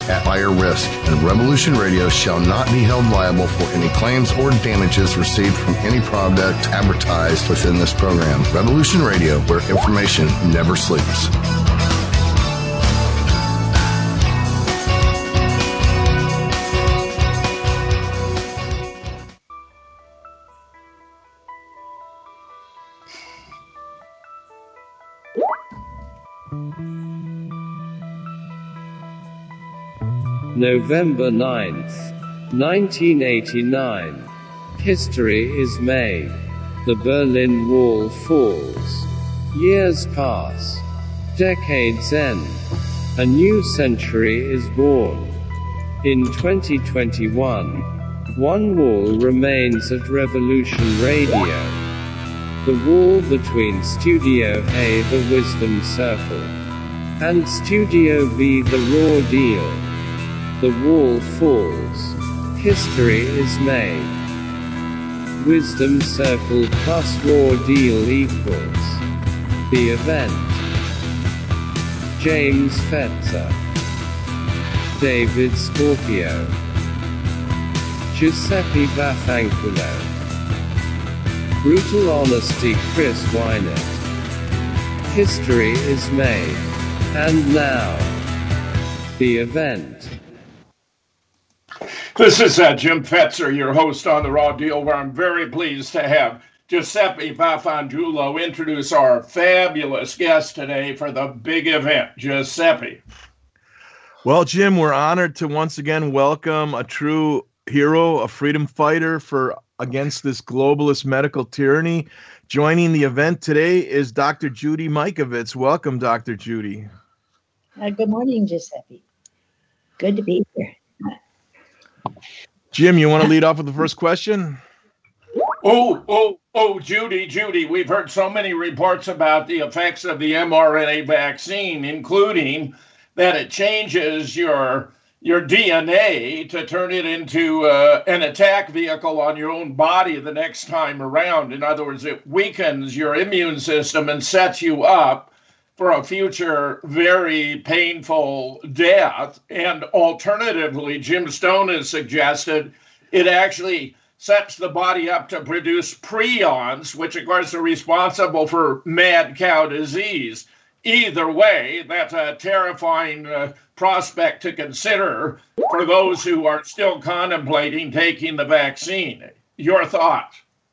at higher risk, and Revolution Radio shall not be held liable for any claims or damages received from any product advertised within this program. Revolution Radio, where information never sleeps. November 9th, 1989. History is made. The Berlin Wall falls. Years pass. Decades end. A new century is born. In 2021, one wall remains at Revolution Radio. The wall between Studio A, the Wisdom Circle, and Studio B, the Raw Deal. The wall falls. History is made. Wisdom Circle plus Raw Deal equals the event. James Fetzer, David Scorpio, Giuseppe Vaffanculo, Brutal Honesty Chris Wynett. History is made. And now, the event. This is Jim Fetzer, your host on The Raw Deal, where I'm very pleased to have Giuseppe Vaffanculo introduce our fabulous guest today for the big event. Giuseppe. Well, Jim, we're honored to once again welcome a true hero, a freedom fighter against this globalist medical tyranny. Joining the event today is Dr. Judy Mikovits. Welcome, Dr. Judy. Good morning, Giuseppe. Good to be here. Jim, you want to lead off with the first question? Judy, we've heard so many reports about the effects of the mRNA vaccine, including that it changes your DNA to turn it into an attack vehicle on your own body the next time around. In other words, it weakens your immune system and sets you up for a future very painful death. And alternatively, Jim Stone has suggested it actually sets the body up to produce prions, which of course are responsible for mad cow disease. Either way, that's a terrifying prospect to consider for those who are still contemplating taking the vaccine. Your thoughts?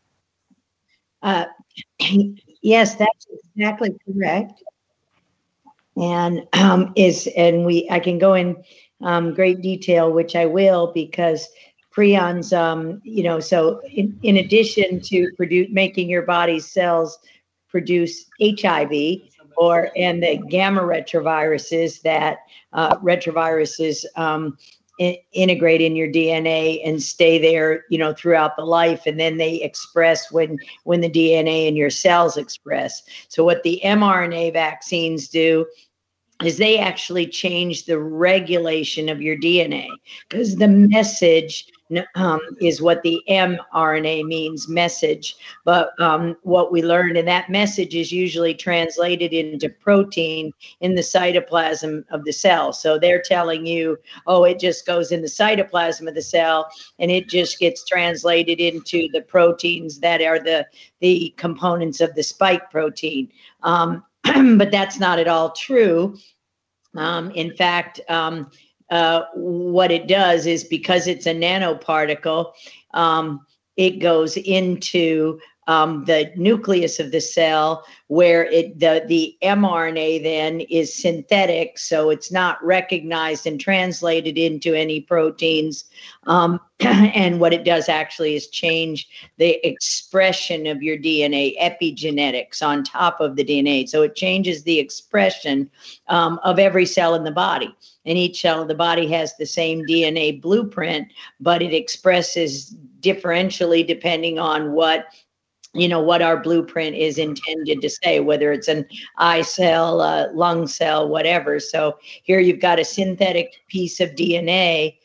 Yes, that's exactly correct. And I can go in great detail, which I will, because prions, so in addition to making your body's cells produce HIV and the gamma retroviruses that retroviruses integrate in your DNA and stay there, throughout the life, and then they express when the DNA in your cells express. So what the mRNA vaccines do is they actually change the regulation of your DNA, because the message is what the mRNA means, message. But what we learned, and that message is usually translated into protein in the cytoplasm of the cell. So they're telling you, it just goes in the cytoplasm of the cell, and it just gets translated into the proteins that are the components of the spike protein. But that's not at all true. In fact, what it does is, because it's a nanoparticle, it goes into the nucleus of the cell, where the mRNA then is synthetic, so it's not recognized and translated into any proteins. And what it does actually is change the expression of your DNA, epigenetics on top of the DNA. So it changes the expression of every cell in the body. And each cell of the body has the same DNA blueprint, but it expresses differentially depending on what our blueprint is intended to say, whether it's an eye cell, lung cell, whatever. So here you've got a synthetic piece of DNA,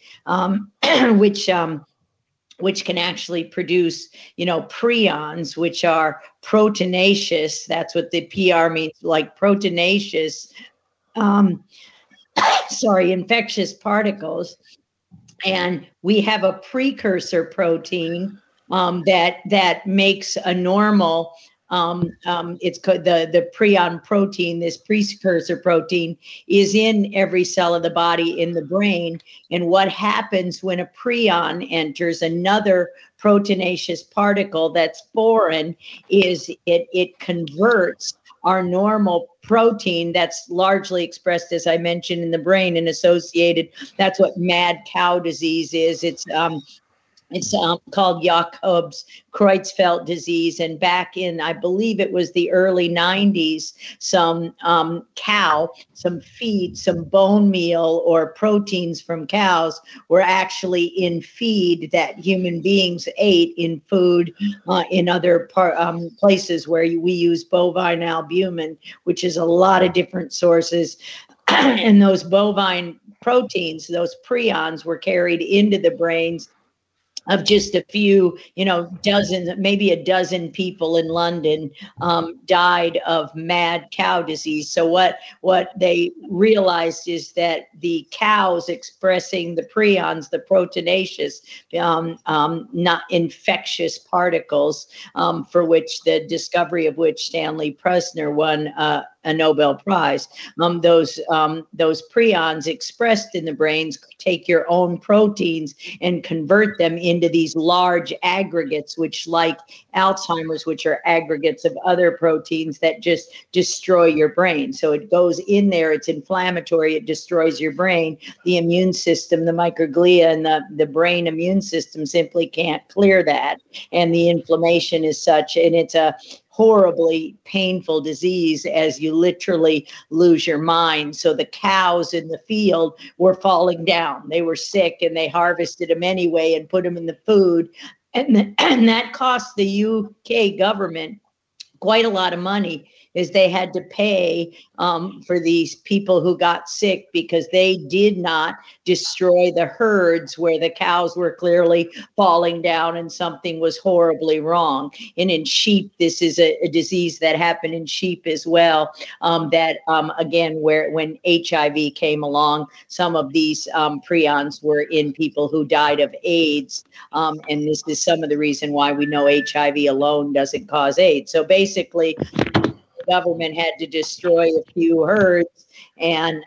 which can actually produce, prions, which are proteinaceous. That's what the PR means, like proteinaceous infectious particles. And we have a precursor protein that makes a normal. It's called the prion protein. This precursor protein is in every cell of the body in the brain. And what happens when a prion enters, another proteinaceous particle that's foreign, is it converts our normal protein that's largely expressed, as I mentioned, in the brain and associated. That's what mad cow disease is. It's called Jacobs-Creutzfeldt disease. And back in, I believe it was the early 90s, some cow, some feed, some bone meal or proteins from cows were actually in feed that human beings ate in food in other places where we use bovine albumin, which is a lot of different sources. And those bovine proteins, those prions, were carried into the brains of just a few, dozens, maybe a dozen people in London died of mad cow disease. So what they realized is that the cows expressing the prions, the proteinaceous, not infectious particles, for which the discovery of which Stanley Prusner won a Nobel Prize. Those prions expressed in the brains take your own proteins and convert them into these large aggregates, which, like Alzheimer's, which are aggregates of other proteins that just destroy your brain. So it goes in there, it's inflammatory, it destroys your brain. The immune system, the microglia and the brain immune system simply can't clear that. And the inflammation is such, and it's a horribly painful disease as you literally lose your mind. So the cows in the field were falling down. They were sick and they harvested them anyway and put them in the food. And that cost the UK government quite a lot of money, is they had to pay for these people who got sick because they did not destroy the herds where the cows were clearly falling down and something was horribly wrong. And in sheep, this is a disease that happened in sheep as well. Again, when HIV came along, some of these prions were in people who died of AIDS. And this is some of the reason why we know HIV alone doesn't cause AIDS. So basically, government had to destroy a few herds, and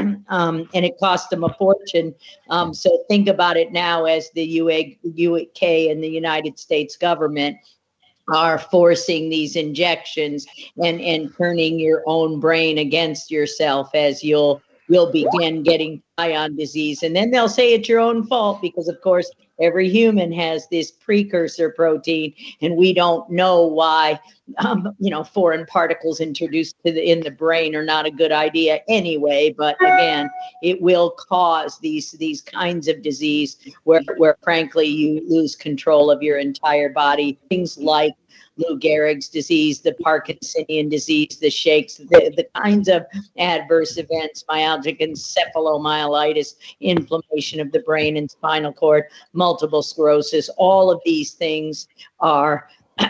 it cost them a fortune. So think about it now as the UK and the United States government are forcing these injections and turning your own brain against yourself, as you'll begin getting prion disease. And then they'll say it's your own fault because, of course, every human has this precursor protein, and we don't know why, foreign particles introduced in the brain are not a good idea anyway. But again, it will cause these kinds of disease where frankly you lose control of your entire body. Things like Lou Gehrig's disease, the Parkinsonian disease, the shakes, the kinds of adverse events, myalgic encephalomyelitis, inflammation of the brain and spinal cord, multiple sclerosis, all of these things are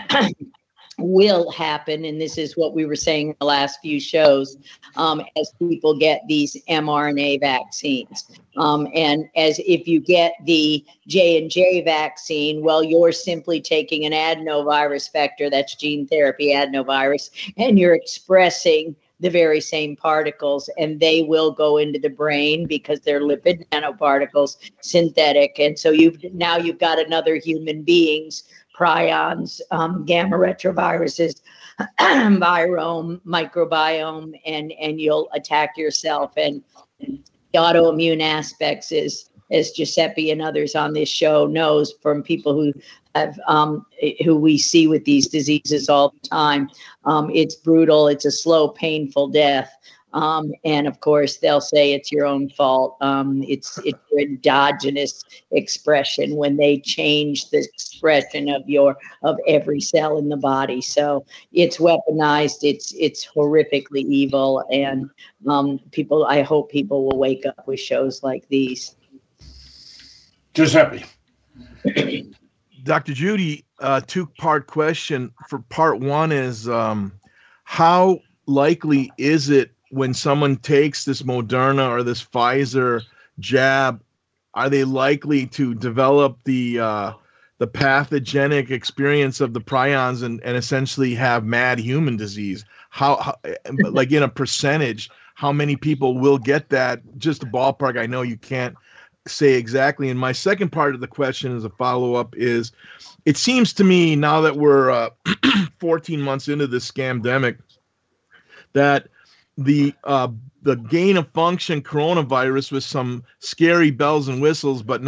will happen. And this is what we were saying in the last few shows, as people get these mRNA vaccines. And as if you get the J&J vaccine, well, you're simply taking an adenovirus vector, that's gene therapy adenovirus, and you're expressing the very same particles, and they will go into the brain because they're lipid nanoparticles, synthetic. And so you've got another human being's prions, gamma retroviruses, virome, microbiome, and you'll attack yourself. And the autoimmune aspects is, as Giuseppe and others on this show knows from people who have who we see with these diseases all the time. It's brutal. It's a slow, painful death. And of course, they'll say it's your own fault. It's your endogenous expression when they change the expression of every cell in the body. So it's weaponized. It's horrifically evil. And I hope people will wake up with shows like these. Giuseppe. Dr. Judy, two-part question. For part one is, how likely is it when someone takes this Moderna or this Pfizer jab, are they likely to develop the pathogenic experience of the prions and essentially have mad human disease? How like in a percentage, how many people will get that? Just a ballpark. I know you can't say exactly. And my second part of the question as a follow-up is, it seems to me now that we're 14 months into this scamdemic, that the gain of function coronavirus with some scary bells and whistles, but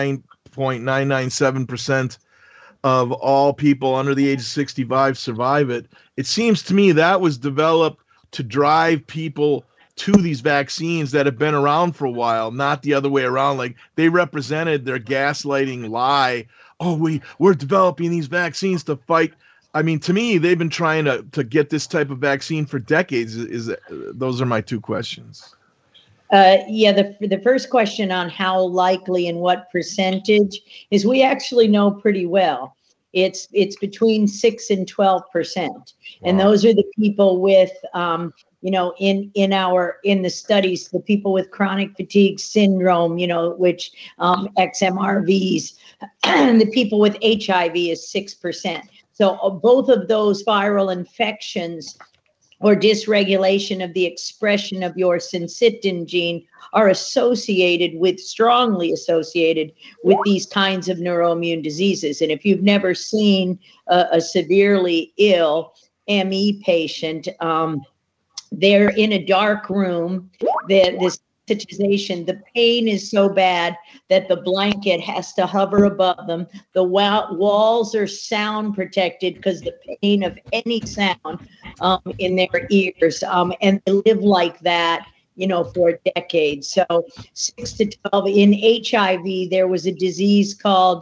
99.997% of all people under the age of 65 survive it. It seems to me that was developed to drive people to these vaccines that have been around for a while, not the other way around. Like they represented their gaslighting lie. Oh, we're developing these vaccines to fight. I mean, to me, they've been trying to get this type of vaccine for decades. Those are my two questions. The first question on how likely and what percentage is, we actually know pretty well. It's between 6 and 12%, and those are the people with in the studies, the people with chronic fatigue syndrome, which XMRVs, and the people with HIV is 6%. So both of those viral infections or dysregulation of the expression of your syncytin gene are strongly associated with these kinds of neuroimmune diseases. And if you've never seen a severely ill ME patient, they're in a dark room. This sensitization, the pain is so bad that the blanket has to hover above them. The walls are sound protected because the pain of any sound in their ears, and they live like that, for decades. So 6 to 12 in HIV, there was a disease called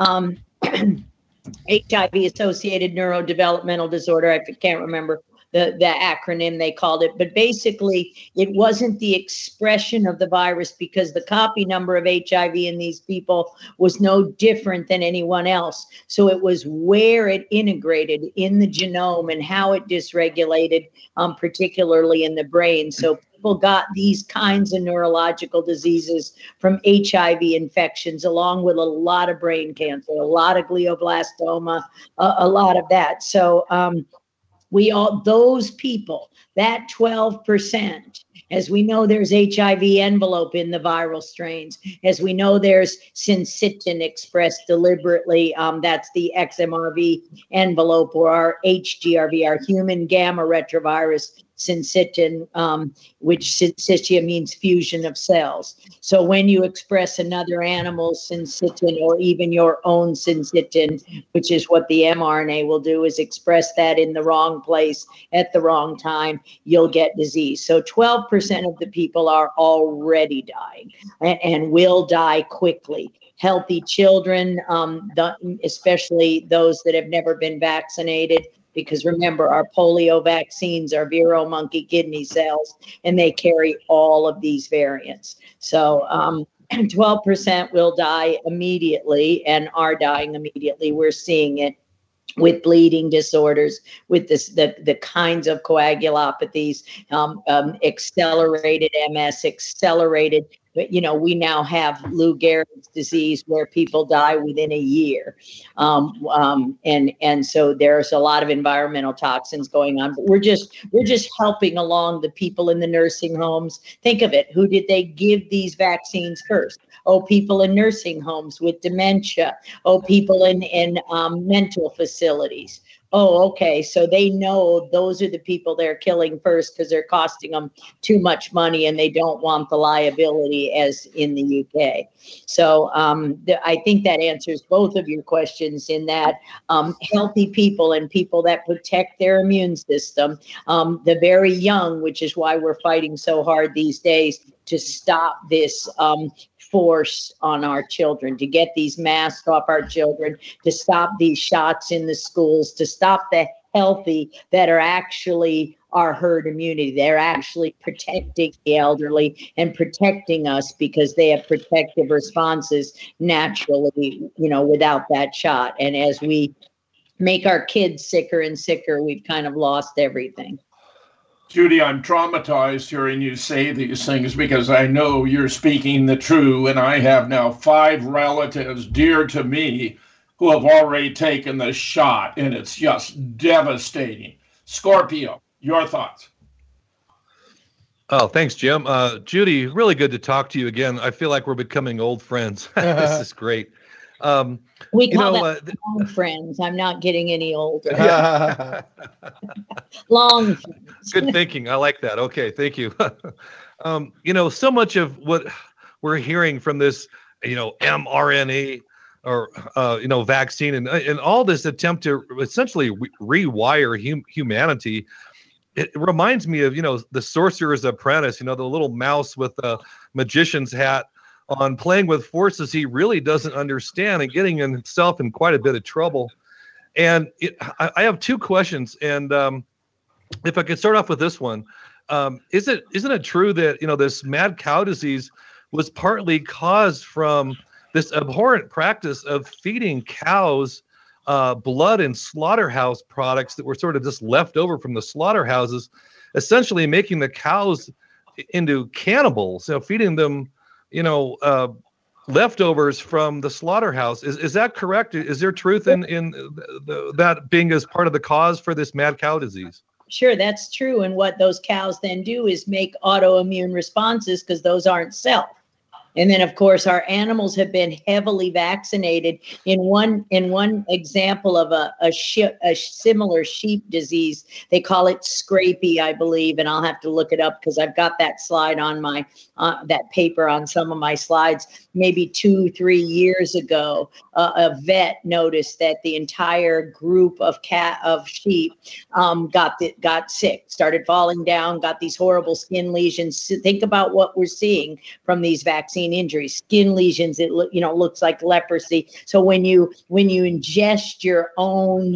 HIV-associated neurodevelopmental disorder. I can't remember the acronym they called it, but basically it wasn't the expression of the virus, because the copy number of HIV in these people was no different than anyone else. So it was where it integrated in the genome and how it dysregulated, particularly in the brain. So people got these kinds of neurological diseases from HIV infections, along with a lot of brain cancer, a lot of glioblastoma, a lot of that. So those people, that 12%, as we know, there's HIV envelope in the viral strains. As we know, there's syncytin expressed deliberately. That's the XMRV envelope, or our HGRV, our human gamma retrovirus syncytin, which syncytia means fusion of cells. So when you express another animal's syncytin, or even your own syncytin, which is what the mRNA will do, is express that in the wrong place at the wrong time, you'll get disease. So 12% of the people are already dying and will die quickly. Healthy children, especially those that have never been vaccinated, because remember, our polio vaccines are Vero monkey kidney cells, and they carry all of these variants. So 12% will die immediately and are dying immediately. We're seeing it with bleeding disorders, with the kinds of coagulopathies, accelerated MS, accelerated. But, we now have Lou Gehrig's disease, where people die within a year. And so there's a lot of environmental toxins going on. But we're just helping along the people in the nursing homes. Think of it. Who did they give these vaccines first? Oh, people in nursing homes with dementia. Oh, people in mental facilities. Oh, okay. So they know those are the people they're killing first, because they're costing them too much money, and they don't want the liability, as in the UK. So I think that answers both of your questions, in that healthy people and people that protect their immune system, the very young, which is why we're fighting so hard these days to stop this force on our children, to get these masks off our children, to stop these shots in the schools, to stop the healthy that are actually our herd immunity. They're actually protecting the elderly and protecting us, because they have protective responses naturally, without that shot. And as we make our kids sicker and sicker, we've kind of lost everything. Judy, I'm traumatized hearing you say these things because I know you're speaking the truth, and I have now 5 relatives dear to me who have already taken the shot, and it's just devastating. Scorpio, your thoughts? Oh, thanks, Jim. Judy, really good to talk to you again. I feel like we're becoming old friends. This is great. We call that long friends. I'm not getting any older. Long friends. Good thinking. I like that. Okay, thank you. So much of what we're hearing from this, mRNA or vaccine and all this attempt to essentially rewire humanity. It reminds me of the Sorcerer's Apprentice, the little mouse with the magician's hat on, playing with forces he really doesn't understand and getting himself in quite a bit of trouble. And I have 2 questions, and if I could start off with this one, isn't it true that this mad cow disease was partly caused from this abhorrent practice of feeding cows blood and slaughterhouse products that were sort of just left over from the slaughterhouses, essentially making the cows into cannibals, feeding them, leftovers from the slaughterhouse. Is that correct? Is there truth in that being as part of the cause for this mad cow disease? Sure, that's true. And what those cows then do is make autoimmune responses because those aren't self. And then, of course, our animals have been heavily vaccinated. In one example of a similar sheep disease, they call it scrapie, I believe, and I'll have to look it up because I've got that slide on my that paper on some of my slides. Maybe 2-3 years ago, a vet noticed that the entire group of sheep got sick, started falling down, got these horrible skin lesions. Think about what we're seeing from these vaccines. Injuries, skin lesions. It looks like leprosy. So when you ingest your own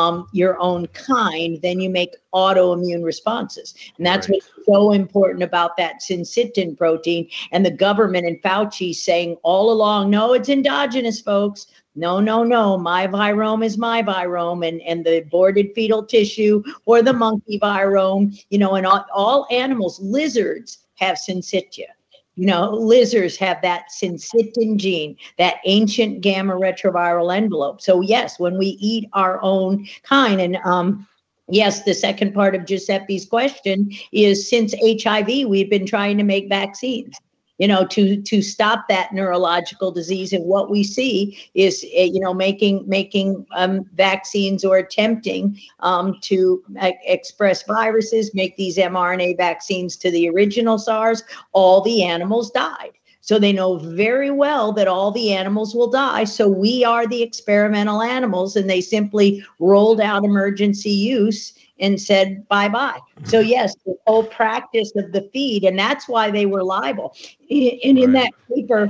kind, then you make autoimmune responses, and that's what's so important about that syncytin protein. And the government and Fauci saying all along, no, it's endogenous, folks. No, my virome is my virome, and the aborted fetal tissue or the monkey virome. And all animals, lizards have syncytia. Lizards have that syncytin gene, that ancient gamma retroviral envelope. So yes, when we eat our own kind, and yes, the second part of Giuseppe's question is, since HIV, we've been trying to make vaccines, to stop that neurological disease. And what we see is, making vaccines or attempting to express viruses, make these mRNA vaccines to the original SARS. All the animals died. So they know very well that all the animals will die. So we are the experimental animals, and they simply rolled out emergency use and said bye-bye. So yes, the whole practice of the feed, and that's why they were liable. And in that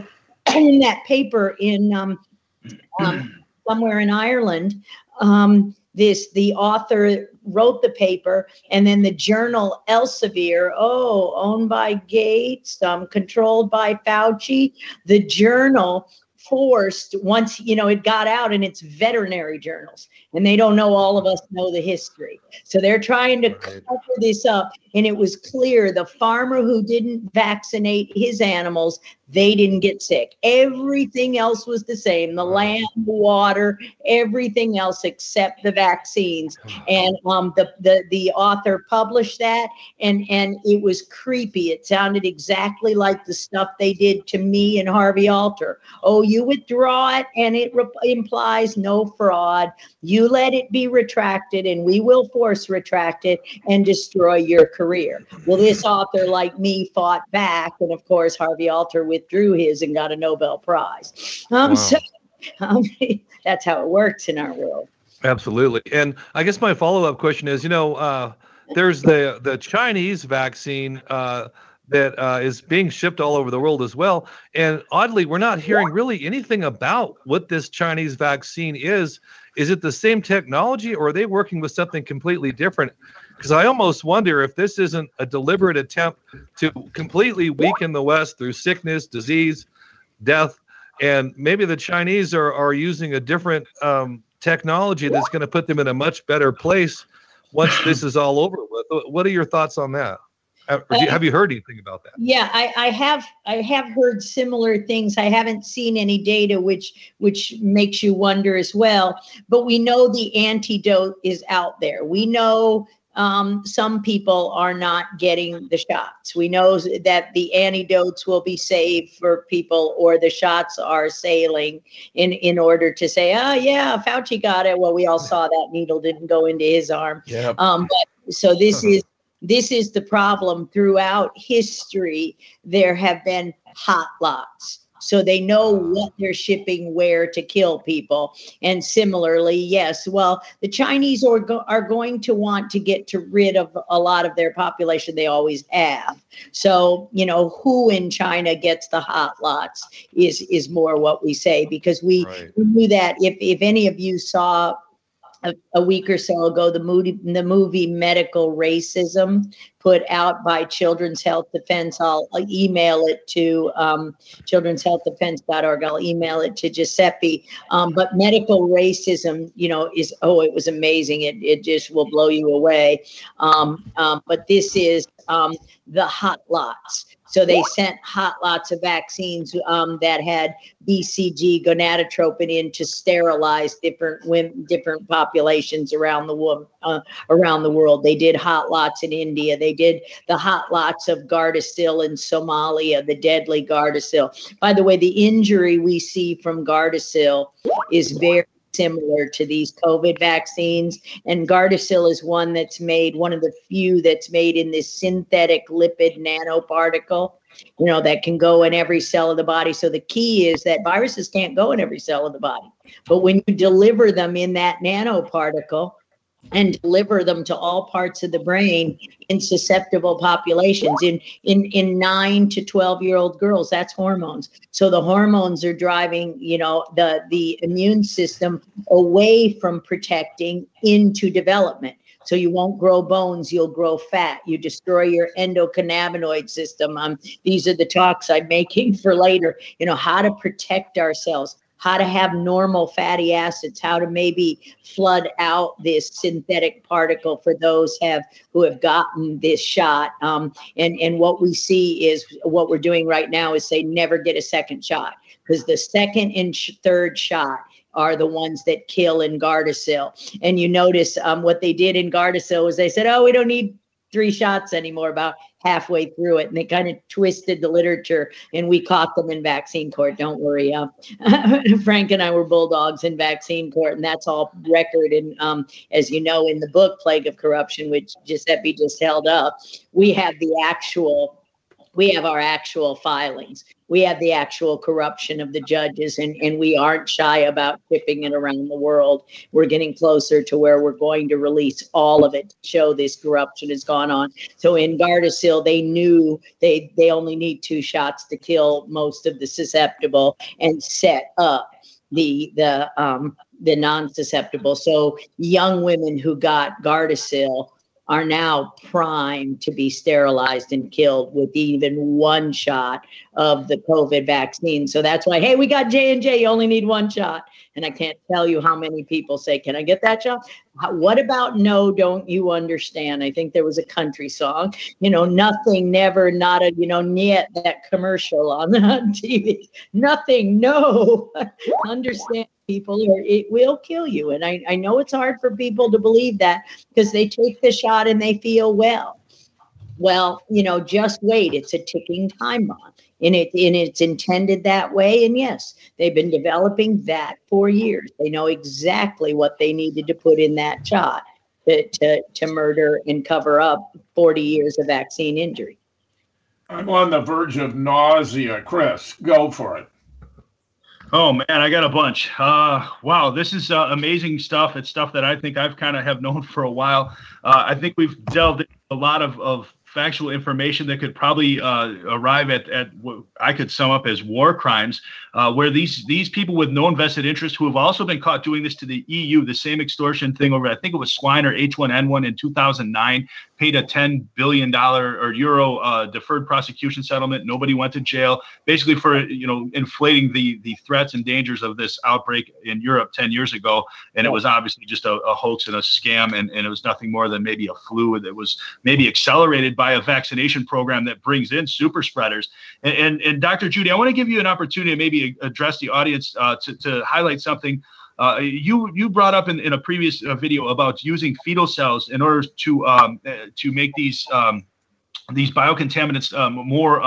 paper in somewhere in Ireland, the author wrote the paper, and then the journal Elsevier, owned by Gates, controlled by Fauci, the journal forced, once it got out, and it's veterinary journals, and they don't know, all of us know the history, so they're trying to cover this up. And it was clear the farmer who didn't vaccinate his animals, they didn't get sick. Everything else was the same, the land, the water, everything else except the vaccines. And the author published that, and it was creepy. It sounded exactly like the stuff they did to me and Harvey Alter. Oh, you withdraw it, and it implies no fraud. You let it be retracted, and we will force retract it and destroy your career. Well, this author, like me, fought back, and of course Harvey Alter withdrew his and got a Nobel Prize. So that's how it works in our world. Absolutely. And I guess my follow-up question is, there's the Chinese vaccine that is being shipped all over the world as well. And oddly, we're not hearing really anything about what this Chinese vaccine is. Is it the same technology, or are they working with something completely different? Because I almost wonder if this isn't a deliberate attempt to completely weaken the West through sickness, disease, death, and maybe the Chinese are using a different technology that's going to put them in a much better place once this is all over with. What are your thoughts on that? Have you heard anything about that? Yeah, I have heard similar things. I haven't seen any data which makes you wonder as well. But we know the antidote is out there. We know some people are not getting the shots. We know that the antidotes will be saved for people, or the shots are sailing in order to say, oh yeah, Fauci got it. Well, we all saw that needle didn't go into his arm. Yep. So this is the problem. Throughout history, there have been hot lots. So they know what they're shipping where to kill people. And similarly, yes, well, the Chinese are going to want to get rid of a lot of their population. They always have. So, who in China gets the hot lots is more what we say, because we knew that if any of you saw a week or so ago, the movie Medical Racism, put out by Children's Health Defense. I'll email it to children'shealthdefense.org. I'll email it to Giuseppe. But Medical Racism, it was amazing. It just will blow you away. But this is the hot lots. So they sent hot lots of vaccines that had BCG, gonadotropin, in to sterilize different populations around the world. They did hot lots in India. They did the hot lots of Gardasil in Somalia, the deadly Gardasil. By the way, the injury we see from Gardasil is very similar to these COVID vaccines. And Gardasil is one of the few that's made in this synthetic lipid nanoparticle, that can go in every cell of the body. So the key is that viruses can't go in every cell of the body. But when you deliver them in that nanoparticle and deliver them to all parts of the brain in susceptible populations, in 9 to 12-year-old girls, that's hormones. So the hormones are driving, the immune system away from protecting into development. So you won't grow bones, you'll grow fat. You destroy your endocannabinoid system. These are the talks I'm making for later, how to protect ourselves, how to have normal fatty acids, how to maybe flood out this synthetic particle for those who have gotten this shot. And what we see is, what we're doing right now is say never get a second shot, because the second and third shot are the ones that kill in Gardasil. And you notice what they did in Gardasil was they said, oh, we don't need 3 shots anymore, about halfway through it. And they kind of twisted the literature, and we caught them in vaccine court. Don't worry. Frank and I were bulldogs in vaccine court, and that's all record. And as you know, in the book, Plague of Corruption, which Giuseppe just held up, we have our actual filings. We have the actual corruption of the judges, and we aren't shy about shipping it around the world. We're getting closer to where we're going to release all of it to show this corruption has gone on. So in Gardasil, they knew they only need 2 shots to kill most of the susceptible and set up the non-susceptible. So young women who got Gardasil are now primed to be sterilized and killed with even 1 shot of the COVID vaccine. So that's why, hey, we got J&J, you only need 1 shot. And I can't tell you how many people say, can I get that shot? What about no, don't you understand? I think there was a country song, nothing, never, not a, niet, that commercial on TV. Nothing, no, understand, people, or it will kill you. And I know it's hard for people to believe that, because they take the shot and they feel well. Well, just wait. It's a ticking time bomb. And it's intended that way. And yes, they've been developing that for years. They know exactly what they needed to put in that shot to murder and cover up 40 years of vaccine injury. I'm on the verge of nausea. Chris, go for it. Oh, man, I got a bunch. Wow, this is amazing stuff. It's stuff that I think I've kind of have known for a while. I think we've delved into a lot of factual information that could probably arrive at what I could sum up as war crimes, where these people with no invested interest who have also been caught doing this to the EU, the same extortion thing over, I think it was swine or H1N1 in 2009, paid a $10 billion or euro deferred prosecution settlement. Nobody went to jail, basically for inflating the threats and dangers of this outbreak in Europe 10 years ago. And it was obviously just a hoax and a scam, and it was nothing more than maybe a flu that was maybe accelerated by a vaccination program that brings in super spreaders. And Dr. Judy, I want to give you an opportunity to maybe address the audience to highlight something. You brought up in a previous video about using fetal cells in order to make these biocontaminants more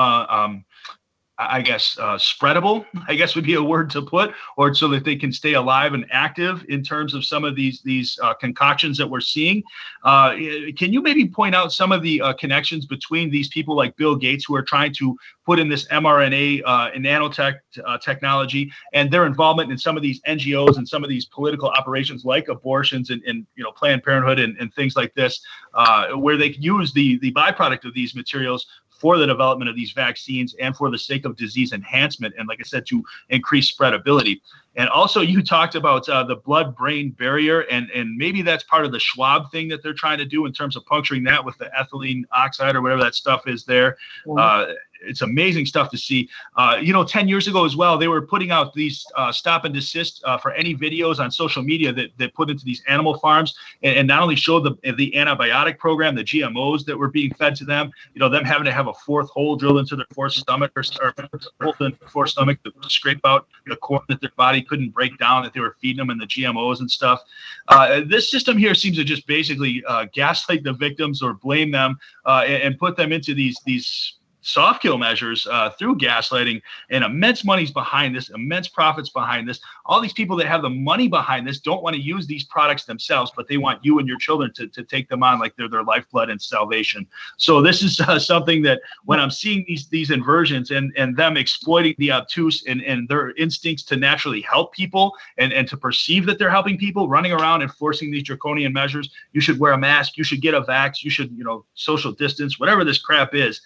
spreadable, I guess would be a word to put, or so that they can stay alive and active in terms of some of these concoctions that we're seeing. Can you maybe point out some of the connections between these people like Bill Gates, who are trying to put in this mRNA and nanotech technology, and their involvement in some of these NGOs and some of these political operations like abortions and Planned Parenthood and things like this, where they use the byproduct of these materials for the development of these vaccines and for the sake of disease enhancement, and like I said, to increase spreadability. And also, you talked about the blood-brain barrier, and maybe that's part of the Schwab thing that they're trying to do in terms of puncturing that with the ethylene oxide or whatever that stuff is there. It's amazing stuff to see. 10 years ago as well, they were putting out these stop and desist for any videos on social media that put into these animal farms, and not only showed the antibiotic program, the GMOs that were being fed to them, them having to have a fourth hole drilled into their fourth stomach or hole in their fourth stomach to scrape out the corn that their body couldn't break down, that they were feeding them, and the GMOs and stuff. This system here seems to just basically gaslight the victims or blame them and put them into these soft kill measures through gaslighting, and immense money's behind this, immense profits behind this. All these people that have the money behind this don't want to use these products themselves, but they want you and your children to take them on like they're their lifeblood and salvation. So this is something that when I'm seeing these inversions and them exploiting the obtuse and their instincts to naturally help people and to perceive that they're helping people, running around enforcing these draconian measures, you should wear a mask, you should get a vax, you should social distance, whatever this crap is.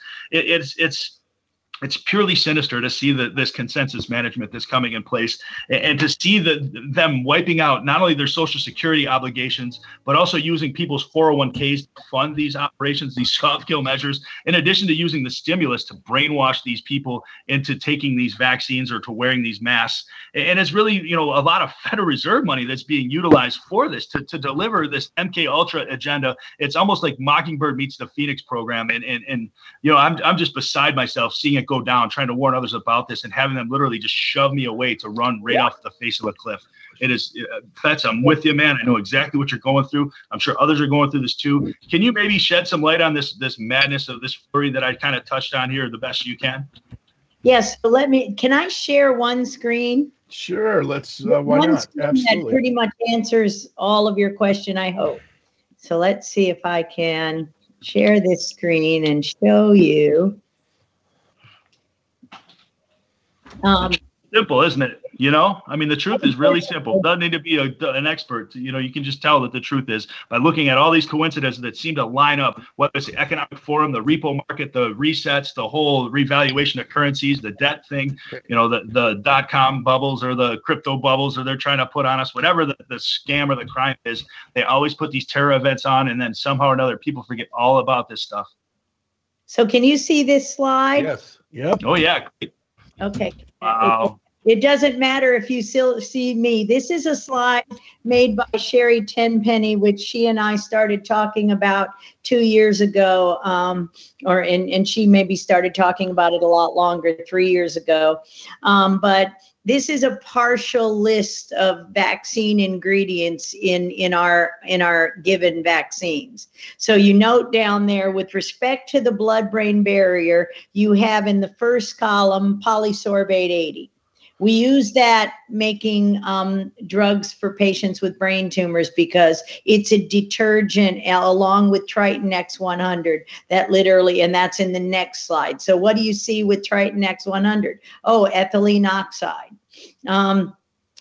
It's purely sinister to see this consensus management that's coming in place, and to see them wiping out not only their Social Security obligations, but also using people's 401ks to fund these operations, these soft kill measures, in addition to using the stimulus to brainwash these people into taking these vaccines or to wearing these masks. And it's really, a lot of Federal Reserve money that's being utilized for this to deliver this MK Ultra agenda. It's almost like Mockingbird meets the Phoenix program. And I'm just beside myself seeing it go down, trying to warn others about this, and having them literally just shove me away to run right off the face of a cliff. It is, Fetz, I'm with you, man. I know exactly what you're going through. I'm sure others are going through this too. Can you maybe shed some light on this madness of this flurry that I kind of touched on here the best you can? Yes. So can I share one screen? Sure. Let's, why not? Absolutely. That pretty much answers all of your question, I hope. So let's see if I can share this screen and show you. Simple, isn't it? The truth is really simple. Doesn't need to be an expert. You can just tell that the truth is by looking at all these coincidences that seem to line up, whether it's the economic forum, the repo market, the resets, the whole revaluation of currencies, the debt thing, the dot-com bubbles or the crypto bubbles, or they're trying to put on us, whatever the scam or the crime is, they always put these terror events on, and then somehow or another people forget all about this stuff. So can you see this slide? Yes. Yep. Oh, yeah. Okay. Wow. It doesn't matter if you still see me. This is a slide made by Sherry Tenpenny, which she and I started talking about 2 years ago, and she maybe started talking about it a lot longer, 3 years ago. But this is a partial list of vaccine ingredients in our given vaccines. So you note down there, with respect to the blood-brain barrier, you have in the first column polysorbate 80. We use that making drugs for patients with brain tumors because it's a detergent along with Triton X100 that literally, and that's in the next slide. So what do you see with Triton X100? Oh, ethylene oxide.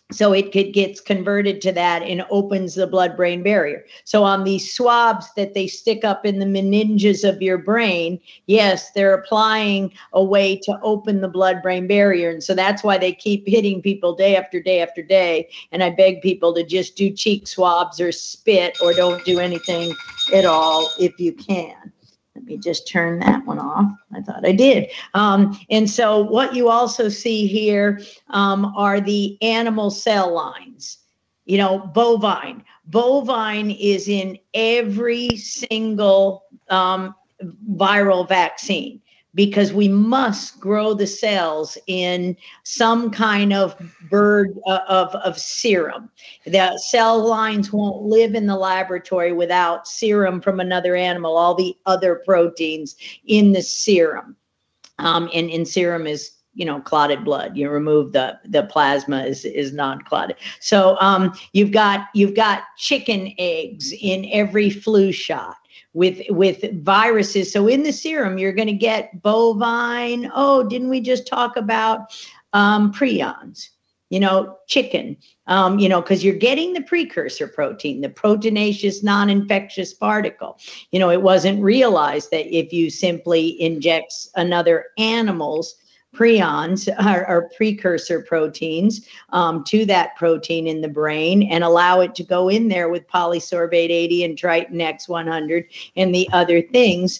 So it gets converted to that and opens the blood-brain barrier. So on these swabs that they stick up in the meninges of your brain, yes, they're applying a way to open the blood-brain barrier. And so that's why they keep hitting people day after day after day. And I beg people to just do cheek swabs or spit, or don't do anything at all if you can. Let me just turn that one off. I thought I did. And so what you also see here are the animal cell lines. You know, bovine. Bovine is in every single viral vaccine, because we must grow the cells in some kind of bird of serum. The cell lines won't live in the laboratory without serum from another animal, all the other proteins in the serum. And in serum is, you know, clotted blood. You remove the plasma is non-clotted. So you've got chicken eggs in every flu shot with viruses. So in the serum, you're going to get bovine. Oh, didn't we just talk about prions? You know, chicken, you know, because you're getting the precursor protein, the proteinaceous non-infectious particle. You know, it wasn't realized that if you simply inject another animal's prions are precursor proteins to that protein in the brain, and allow it to go in there with polysorbate 80 and Triton X100 and the other things.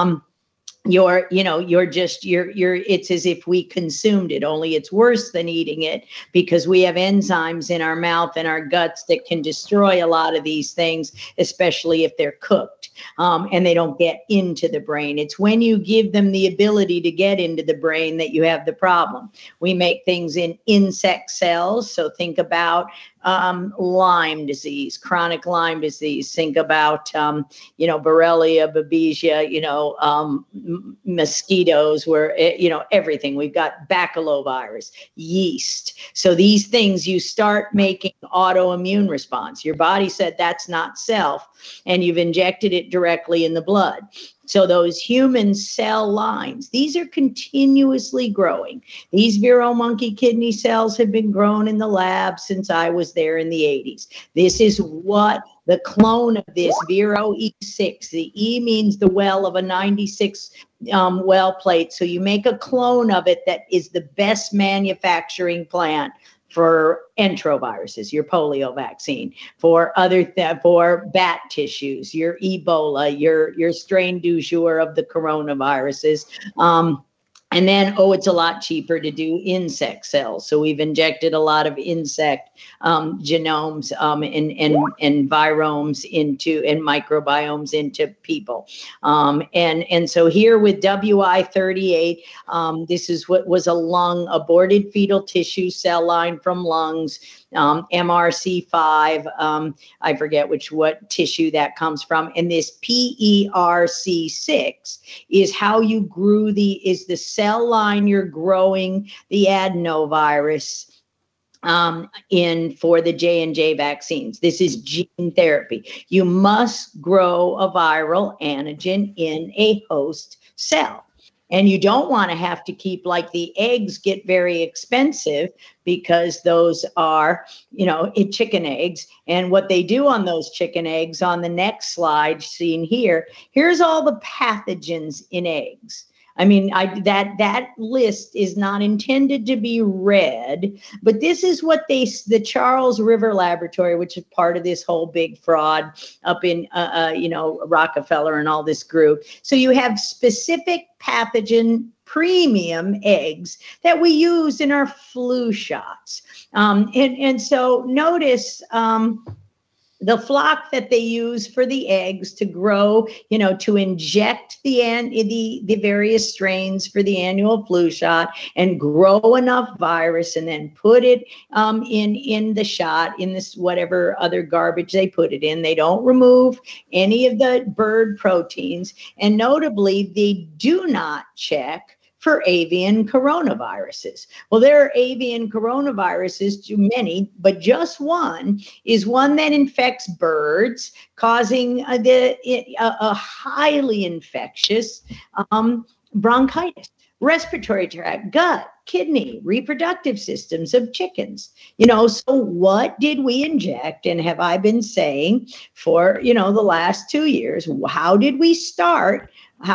It's as if we consumed it, only it's worse than eating it, because we have enzymes in our mouth and our guts that can destroy a lot of these things, especially if they're cooked, and they don't get into the brain. It's when you give them the ability to get into the brain that you have the problem. We make things in insect cells. So think about Lyme disease, chronic Lyme disease. Think about, Borrelia, Babesia, mosquitoes, where, everything. We've got baculovirus, yeast. So these things, you start making autoimmune response. Your body said that's not self, and you've injected it directly in the blood. So those human cell lines, these are continuously growing. These Vero monkey kidney cells have been grown in the lab since I was there in the 80s. This is what the clone of this Vero E6, the E means the well of a 96 well plate. So you make a clone of it that is the best manufacturing plant for enteroviruses, your polio vaccine, for for bat tissues, your Ebola, your strain du jour of the coronaviruses. And then, it's a lot cheaper to do insect cells. So we've injected a lot of insect genomes and viromes into, and microbiomes into people. And so here with WI38, this is what was a lung, aborted fetal tissue cell line from lungs. MRC5, I forget what tissue that comes from. And this PERC6 is how you grew is the cell line you're growing the adenovirus in for the J&J vaccines. This is gene therapy. You must grow a viral antigen in a host cell. And you don't want to have to keep, like, the eggs get very expensive because those are, chicken eggs. And what they do on those chicken eggs, on the next slide seen here, here's all the pathogens in eggs. I mean, that list is not intended to be read, but this is what the Charles River Laboratory, which is part of this whole big fraud up in, Rockefeller and all this group. So you have specific pathogen premium eggs that we use in our flu shots. And so notice, the flock that they use for the eggs to grow, to inject the various strains for the annual flu shot and grow enough virus, and then put it in the shot, in this whatever other garbage they put it in. They don't remove any of the bird proteins, and notably, they do not check for avian coronaviruses. Well, there are avian coronaviruses, too many, but just one is one that infects birds, causing a highly infectious bronchitis. respiratory tract, gut, kidney, reproductive systems of chickens. So what did we inject? And have I been saying for, the last 2 years, how did we start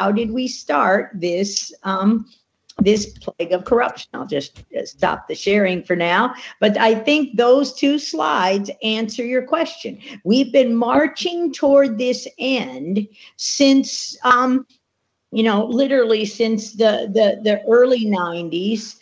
this, this plague of corruption? I'll just stop the sharing for now. But I think those 2 slides answer your question. We've been marching toward this end since, literally since the early 90s.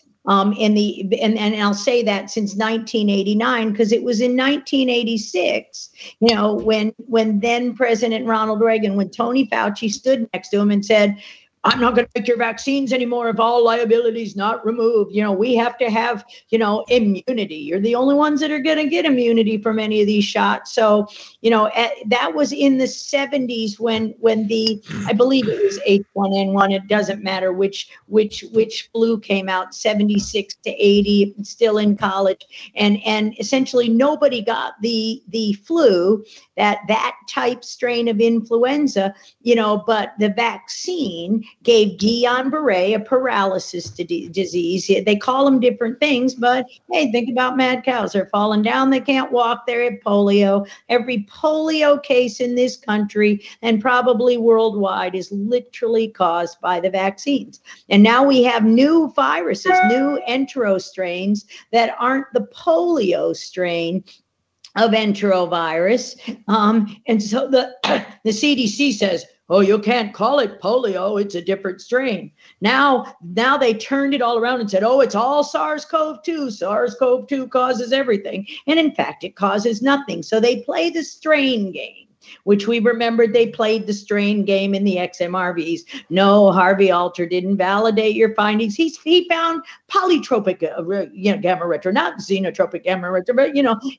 And I'll say that since 1989, because it was in 1986, when then President Ronald Reagan, when Tony Fauci stood next to him and said, I'm not going to make your vaccines anymore if all liabilities not removed. We have to have, immunity. You're the only ones that are going to get immunity from any of these shots. So, that was in the 70s when I believe it was H1N1. It doesn't matter which flu came out, 76 to 80, still in college. And essentially nobody got the flu, that type strain of influenza, but the vaccine gave Guillain-Barré, a paralysis disease. They call them different things, but hey, think about mad cows. They're falling down. They can't walk. They have polio. Every polio case in this country and probably worldwide is literally caused by the vaccines. And now we have new viruses, new entero strains that aren't the polio strain of enterovirus. And so the CDC says, oh, you can't call it polio. It's a different strain. Now they turned it all around and said, oh, it's all SARS-CoV-2. SARS-CoV-2 causes everything. And in fact, it causes nothing. So they play the strain game, which we remembered they played the strain game in the XMRVs. No, Harvey Alter didn't validate your findings. He found polytropic gamma retro, not xenotropic gamma retro, but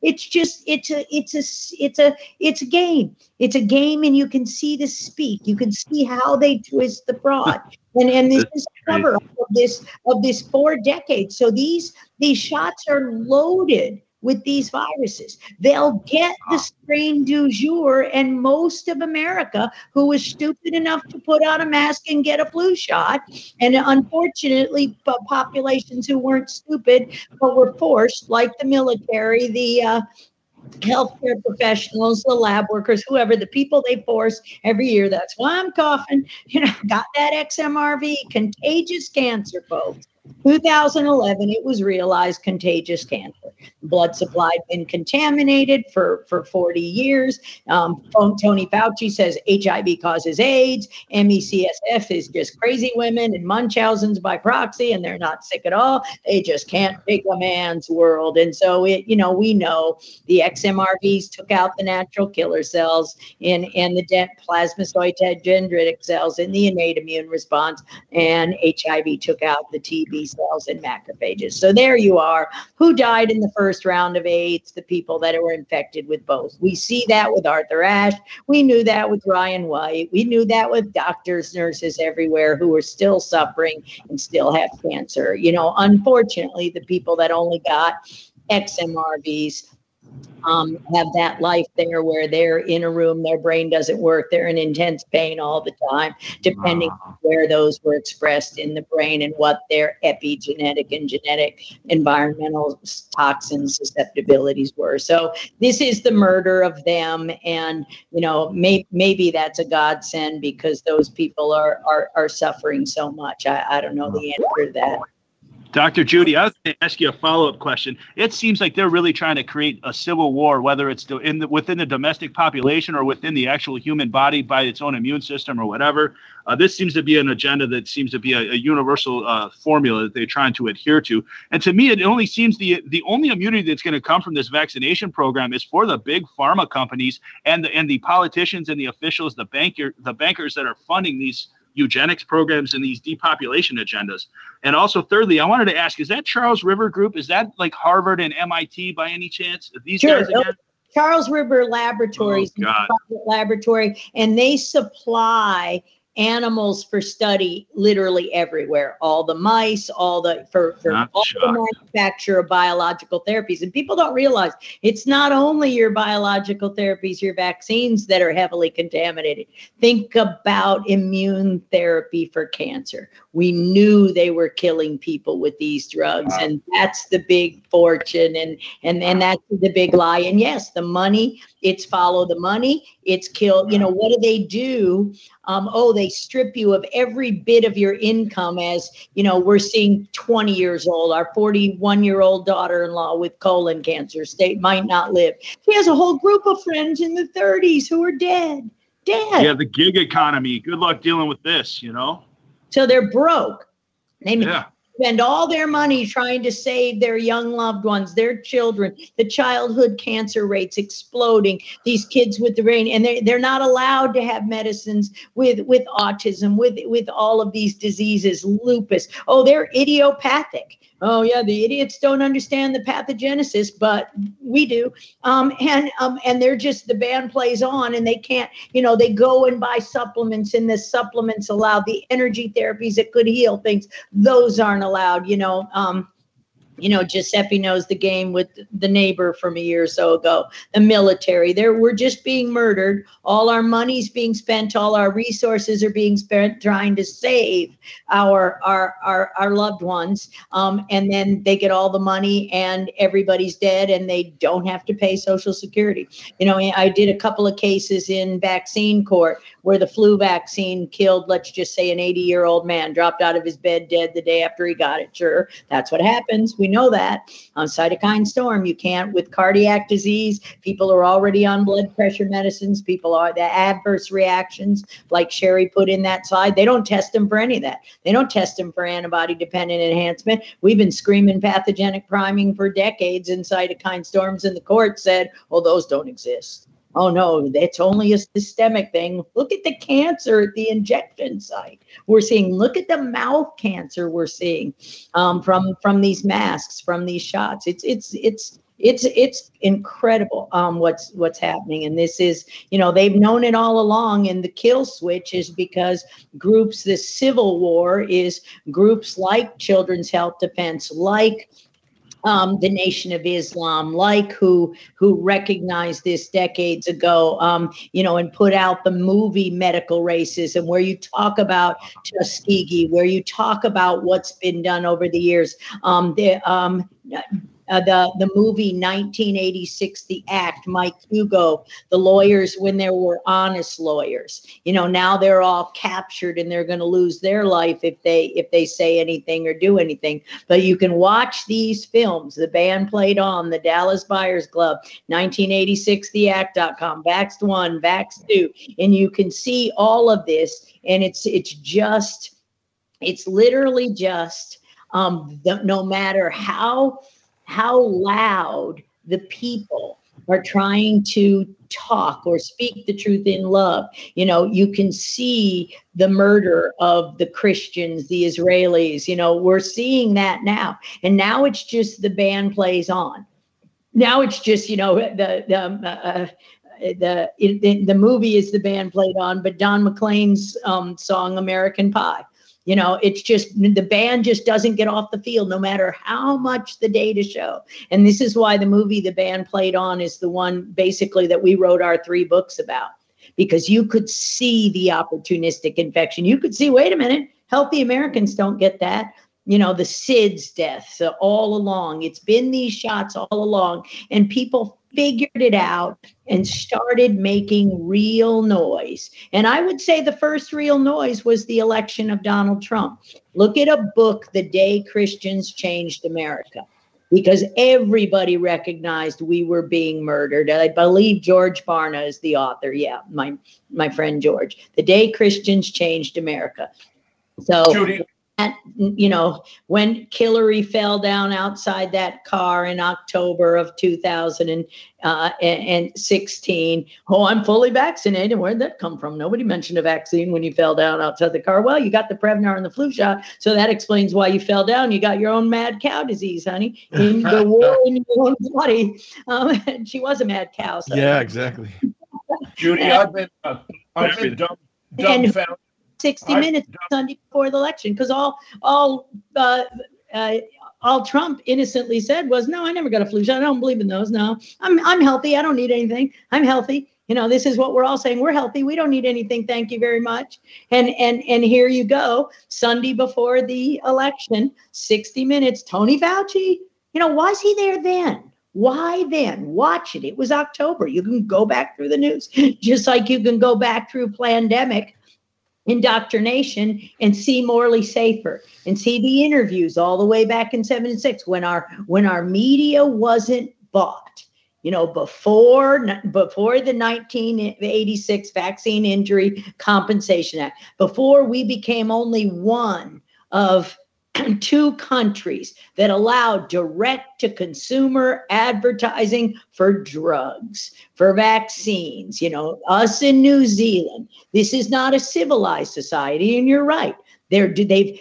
it's a game. It's a game, and you can see the speak. You can see how they twist the fraud. And this is cover of this 4 decades. So these shots are loaded with these viruses. They'll get the strain du jour, and most of America who was stupid enough to put on a mask and get a flu shot, and unfortunately populations who weren't stupid but were forced, like the military, the healthcare professionals, the lab workers, whoever, the people they force every year. That's why I'm coughing. Got that XMRV, contagious cancer, folks. 2011, it was realized contagious cancer. Blood supply had been contaminated for 40 years. Tony Fauci says HIV causes AIDS. MECSF is just crazy women and Munchausen's by proxy, and they're not sick at all. They just can't take a man's world. And so we know the XMRVs took out the natural killer cells and the plasmacytoid dendritic cells in the innate immune response, and HIV took out the TB cells and macrophages. So there you are. Who died in the first round of AIDS? The people that were infected with both. We see that with Arthur Ashe. We knew that with Ryan White. We knew that with doctors, nurses everywhere who were still suffering and still have cancer. Unfortunately, the people that only got XMRVs have that life there where they're in a room, their brain doesn't work, they're in intense pain all the time, depending on where those were expressed in the brain and what their epigenetic and genetic environmental toxin susceptibilities were. So this is the murder of them. And, maybe that's a godsend because those people are suffering so much. I don't know the answer to that. Dr. Judy, I was going to ask you a follow-up question. It seems like they're really trying to create a civil war, whether it's within the domestic population or within the actual human body by its own immune system or whatever. This seems to be an agenda that seems to be a universal formula that they're trying to adhere to. And to me, it only seems the only immunity that's going to come from this vaccination program is for the big pharma companies and the politicians and the officials, the bankers that are funding these eugenics programs and these depopulation agendas. And also, thirdly, I wanted to ask, is that Charles River Group? Is that like Harvard and MIT by any chance? These guys again? Charles River Laboratories, laboratory, and they supply animals for study literally everywhere. All the mice, the manufacture of biological therapies. And people don't realize it's not only your biological therapies, your vaccines that are heavily contaminated. Think about immune therapy for cancer. We knew they were killing people with these drugs, and that's the big fortune, and that's the big lie. And yes, the money, it's follow the money, it's kill. What do they do? They strip you of every bit of your income. As we're seeing 20 years old, our 41-year-old daughter-in-law with colon cancer, might not live. She has a whole group of friends in the 30s who are dead. Yeah, the gig economy. Good luck dealing with this, So they're broke. They spend all their money trying to save their young loved ones, their children, the childhood cancer rates exploding, these kids with the brain, and they're not allowed to have medicines with autism, with all of these diseases, lupus. Oh, they're idiopathic. Oh yeah, the idiots don't understand the pathogenesis, but we do. And they're just, the band plays on, and they can't, they go and buy supplements, and the supplements allow the energy therapies that could heal things. Those aren't allowed. Giuseppe knows the game with the neighbor from a year or so ago. The military, we're just being murdered. All our money's being spent. All our resources are being spent trying to save our loved ones. And then they get all the money, and everybody's dead, and they don't have to pay Social Security. I did a couple of cases in vaccine court where the flu vaccine killed, let's just say, an 80-year-old man, dropped out of his bed dead the day after he got it. Sure, that's what happens. We know that. On cytokine storm, you can't. With cardiac disease, people are already on blood pressure medicines. People are, the adverse reactions, like Sherry put in that slide, they don't test them for any of that. They don't test them for antibody-dependent enhancement. We've been screaming pathogenic priming for decades, and cytokine storms in the court said, well, those don't exist. Oh, no, that's only a systemic thing. Look at the cancer at the injection site. We're seeing, look at the mouth cancer we're seeing from these masks, from these shots. It's incredible what's happening. And this is, they've known it all along. And the kill switch is because groups, the civil war is groups like Children's Health Defense, like the Nation of Islam, like who recognized this decades ago, and put out the movie Medical Racism, where you talk about Tuskegee, where you talk about what's been done over the years. The movie 1986, The Act, Mike Hugo, the lawyers when there were honest lawyers. Now they're all captured, and they're going to lose their life if they say anything or do anything. But you can watch these films. The band played on, the Dallas Buyers Club, 1986, theact.com, Vaxxed 1, Vaxxed 2, and you can see all of this. And it's literally just no matter how loud the people are trying to talk or speak the truth in love. You can see the murder of the Christians, the Israelis. We're seeing that now. And now it's just the band plays on. Now it's just, the movie is the band played on, but Don McLean's song American Pie. It's just, the band just doesn't get off the field, no matter how much the data show. And this is why the movie the band played on is the one basically that we wrote our 3 books about, because you could see the opportunistic infection. You could see, wait a minute, healthy Americans don't get that. The SIDS deaths all along. It's been these shots all along, and people figured it out and started making real noise. And I would say the first real noise was the election of Donald Trump. Look at a book, The Day Christians Changed America, because everybody recognized we were being murdered. I believe George Barna is the author. Yeah, my friend George. The Day Christians Changed America. So Judy, when Hillary fell down outside that car in October of 2016, I'm fully vaccinated. Where'd that come from? Nobody mentioned a vaccine when you fell down outside the car. Well, you got the Prevnar and the flu shot, so that explains why you fell down. You got your own mad cow disease, honey, in the war in your own body. And she was a mad cow. So. Yeah, exactly. Judy, I've been dumbfounded. 60 minutes Sunday before the election, because all Trump innocently said was, no, I never got a flu shot. I don't believe in those. No, I'm healthy. I don't need anything. I'm healthy. This is what we're all saying. We're healthy. We don't need anything. Thank you very much. And here you go. Sunday before the election, 60 Minutes, Tony Fauci. Why is he there then? Why then? Watch it. It was October. You can go back through the news, just like you can go back through pandemic indoctrination and see Morley Safer and see the interviews all the way back in 76 when our media wasn't bought. Before the 1986 Vaccine Injury Compensation Act, before we became only one of 2 countries that allowed direct-to-consumer advertising for drugs, for vaccines, us in New Zealand. This is not a civilized society, and you're right. They've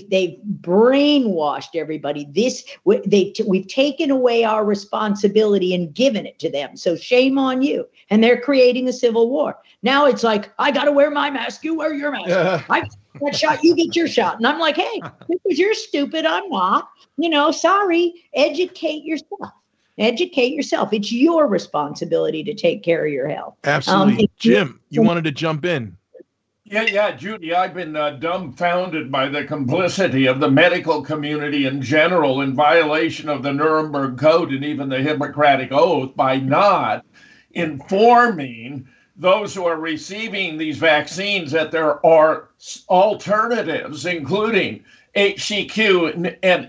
brainwashed everybody. We've taken away our responsibility and given it to them. So shame on you. And they're creating a civil war. Now it's like, I got to wear my mask. You wear your mask. I get that shot. You get your shot. And I'm like, hey, because you're stupid. I'm not. Sorry. Educate yourself. Educate yourself. It's your responsibility to take care of your health. Absolutely. Jim, you wanted to jump in. Yeah, Judy, I've been dumbfounded by the complicity of the medical community in general in violation of the Nuremberg Code and even the Hippocratic Oath by not informing those who are receiving these vaccines that there are alternatives, including HCQ and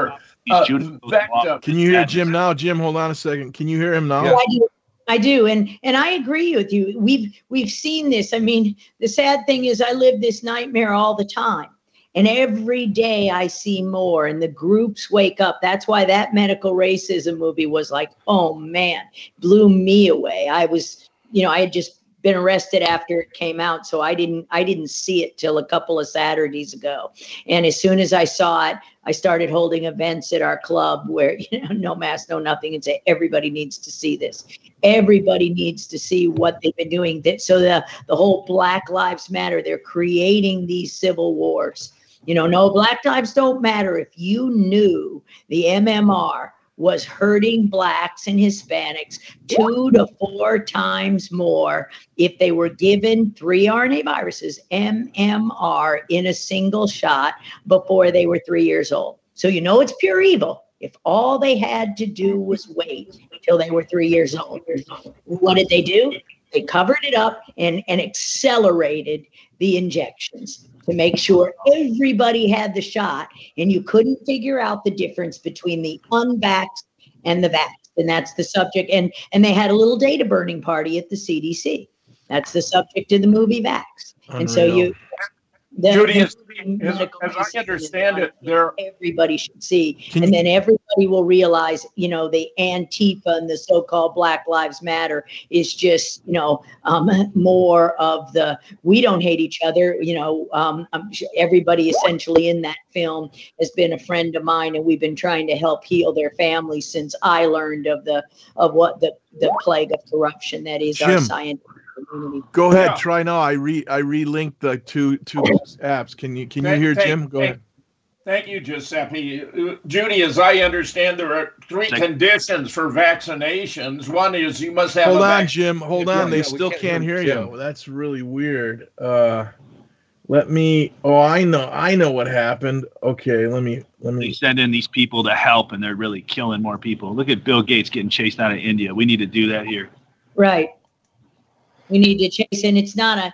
Intervecta. Can you hear Jim now? Jim, hold on a second. Can you hear him now? Yeah. I do. And I agree with you. We've seen this. I mean, the sad thing is I live this nightmare all the time. And every day I see more and the groups wake up. That's why that medical racism movie was like, oh man, blew me away. I had just been arrested after it came out. So I didn't see it till a couple of Saturdays ago. And as soon as I saw it, I started holding events at our club where, no mask, no nothing, and say, everybody needs to see this. Everybody needs to see what they've been doing. So the whole Black Lives Matter, they're creating these civil wars. No, Black lives don't matter. If you knew the MMR was hurting Blacks and Hispanics 2 to 4 times more if they were given 3 RNA viruses, MMR, in a single shot before they were 3 years old. So it's pure evil. If all they had to do was wait until they were 3 years old. What did they do? They covered it up and accelerated the injections to make sure everybody had the shot, and you couldn't figure out the difference between the unvaxxed and the vaxxed. And that's the subject. And they had a little data burning party at the CDC. That's the subject of the movie Vax. Unreal. And so Judy, as I understand it, everybody should see. And then everybody will realize, the Antifa and the so-called Black Lives Matter is just, more of the, we don't hate each other. Everybody essentially in that film has been a friend of mine, and we've been trying to help heal their families since I learned of what the plague of corruption that is our scientific community. Go ahead, try now. I relinked the two apps. Can you hear Jim? Go ahead. Thank you, Giuseppe. Judy, as I understand, there are 3 conditions for vaccinations. One is you must have. Hold on, Jim. Hold on. They still can't hear you. That's really weird. Let me. Oh, I know what happened. Okay, let me. They send in these people to help, and they're really killing more people. Look at Bill Gates getting chased out of India. We need to do that here. Right. We need to chase, and it's not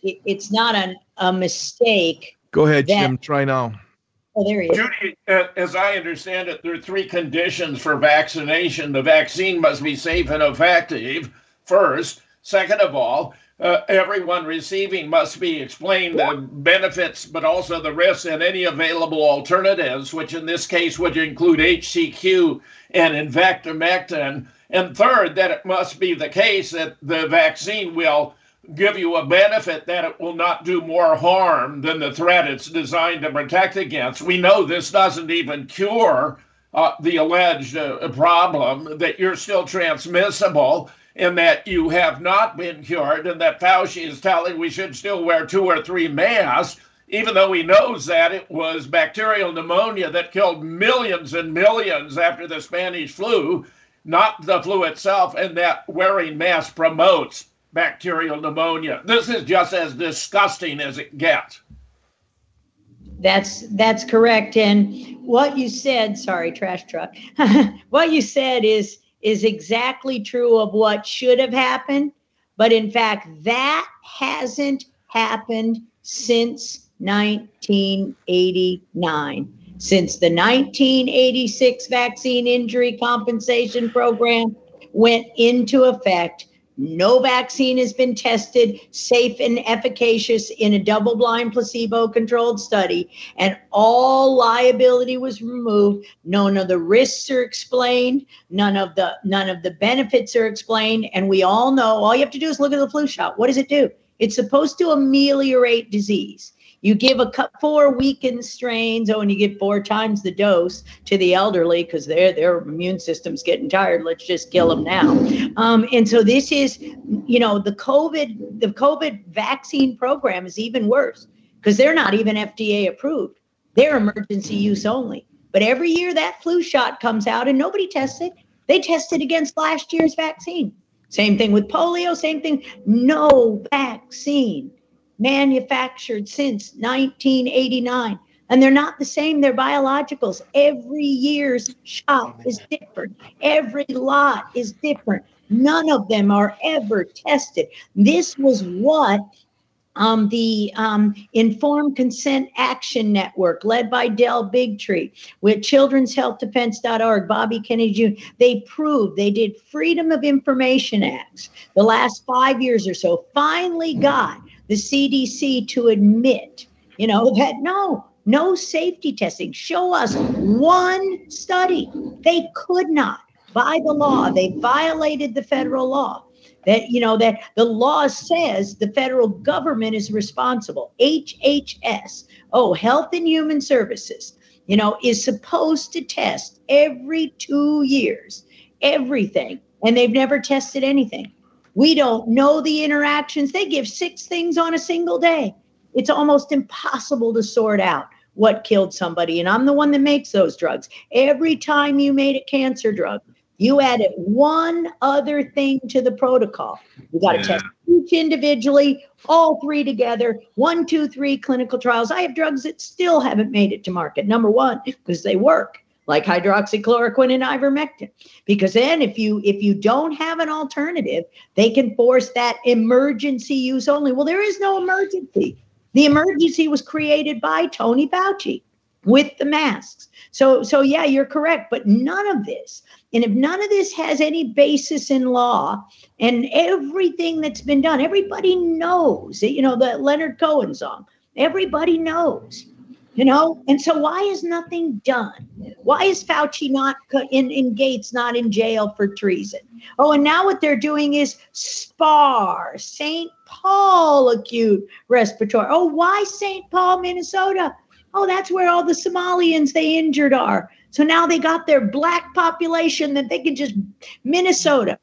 a mistake. Go ahead, Jim. Try now. Oh, there he is. Judy, as I understand it, there are 3 conditions for vaccination. The vaccine must be safe and effective first. Second of all, everyone receiving must be explained the benefits, but also the risks and any available alternatives, which in this case would include HCQ and Invectomectin. And third, that it must be the case that the vaccine will give you a benefit, that it will not do more harm than the threat it's designed to protect against. We know this doesn't even cure the alleged problem, that you're still transmissible, and that you have not been cured, and that Fauci is telling we should still wear 2 or 3 masks, even though he knows that it was bacterial pneumonia that killed millions and millions after the Spanish flu, not the flu itself, and that wearing masks promotes bacterial pneumonia. This is just as disgusting as it gets. That's correct. And what you said, sorry, trash truck, what you said is exactly true of what should have happened. But in fact, that hasn't happened since 1989. Since the 1986 Vaccine Injury Compensation Program went into effect, no vaccine has been tested safe and efficacious in a double-blind placebo-controlled study, and all liability was removed. None of the risks are explained. None of the benefits are explained. And we all know, all you have to do is look at the flu shot. What does it do? It's supposed to ameliorate disease. You give 4 weakened strains, and you give 4 times the dose to the elderly because their immune system's getting tired. Let's just kill them now. And so this is, the COVID vaccine program is even worse because they're not even FDA approved. They're emergency use only. But every year that flu shot comes out and nobody tests it. They test it against last year's vaccine. Same thing with polio, same thing. No vaccine manufactured since 1989. And they're not the same. They're biologicals. Every year's shot is different. Every lot is different. None of them are ever tested. This was what the Informed Consent Action Network, led by Del Bigtree, with childrenshealthdefense.org, Bobby Kennedy Jr., they proved, they did Freedom of Information Acts the last 5 years or so, finally got the CDC to admit, that no safety testing. Show us one study. They could not. By the law, they violated the federal law. That the law says the federal government is responsible. HHS, Health and Human Services, is supposed to test every 2 years, everything. And they've never tested anything. We don't know the interactions. They give 6 things on a single day. It's almost impossible to sort out what killed somebody. And I'm the one that makes those drugs. Every time you made a cancer drug, you added one other thing to the protocol. You got to test each individually, all 3 together, 1, 2, 3 clinical trials. I have drugs that still haven't made it to market. Number one, because they work, like hydroxychloroquine and ivermectin. Because then if you don't have an alternative, they can force that emergency use only. Well, there is no emergency. The emergency was created by Tony Fauci with the masks. So yeah, you're correct. But none of this, and if none of this has any basis in law, and everything that's been done, everybody knows, the Leonard Cohen song, everybody knows, and so why is nothing done? Why is Fauci not in Gates not in jail for treason? And now what they're doing is SPAR, St. Paul acute respiratory. Why St. Paul, Minnesota? That's where all the Somalians they injured are. So now they got their black population that they can just, Minnesota,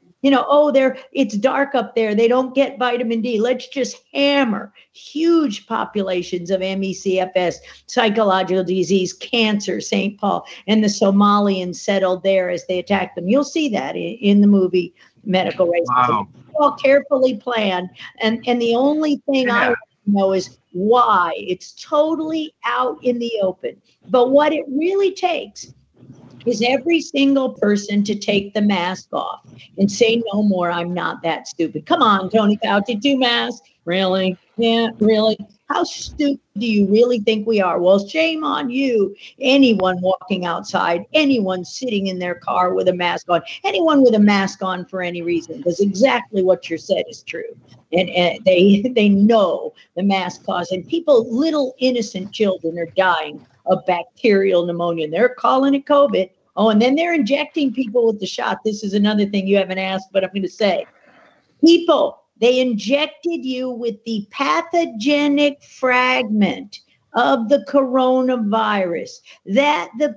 it's dark up there. They don't get vitamin D. Let's just hammer huge populations of MECFS, psychological disease, cancer, St. Paul, and the Somalians settled there as they attacked them. You'll see that in the movie Medical Racism. Wow. It's all carefully planned. And the only thing I want to know is why. It's totally out in the open. But what it really takes is every single person to take the mask off and say, no more, I'm not that stupid. Come on, Tony Fauci, 2 masks. Really? Yeah, really? How stupid do you really think we are? Well, shame on you. Anyone walking outside, anyone sitting in their car with a mask on, anyone with a mask on for any reason, because exactly what you said is true. And they know the mask causing people, little innocent children are dying of bacterial pneumonia. They're calling it COVID. And then they're injecting people with the shot. This is another thing you haven't asked, but I'm going to say. People, they injected you with the pathogenic fragment of the coronavirus that the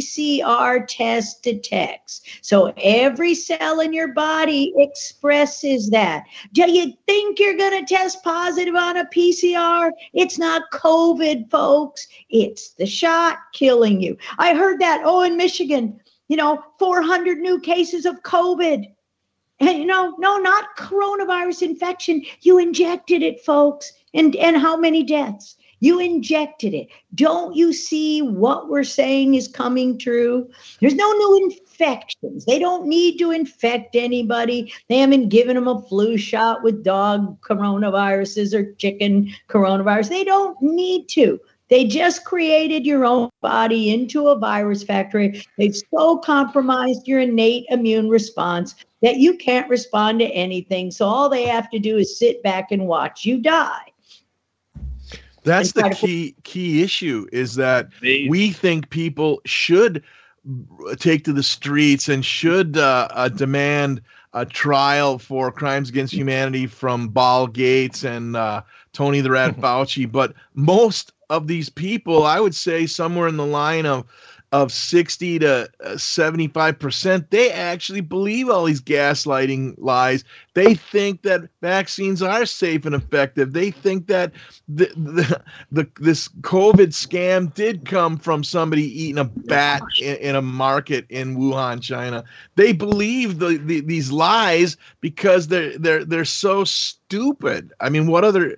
PCR test detects. So every cell in your body expresses that. Do you think you're going to test positive on a PCR? It's not COVID, folks. It's the shot killing you. I heard that, in Michigan, 400 new cases of COVID. And no, not coronavirus infection. You injected it, folks. And how many deaths? You injected it. Don't you see what we're saying is coming true? There's no new infections. They don't need to infect anybody. They haven't given them a flu shot with dog coronaviruses or chicken coronavirus. They don't need to. They just created your own body into a virus factory. They've so compromised your innate immune response that you can't respond to anything. So all they have to do is sit back and watch you die. That's the key issue, is that we think people should take to the streets and should demand a trial for crimes against humanity from Bill Gates and Tony the Rat Fauci. But most of these people, I would say somewhere in the line of 60 to 75%, they actually believe all these gaslighting lies. They think that vaccines are safe and effective. They think that this COVID scam did come from somebody eating a bat in a market in Wuhan, China. They believe these lies because they're so stupid. I mean, what other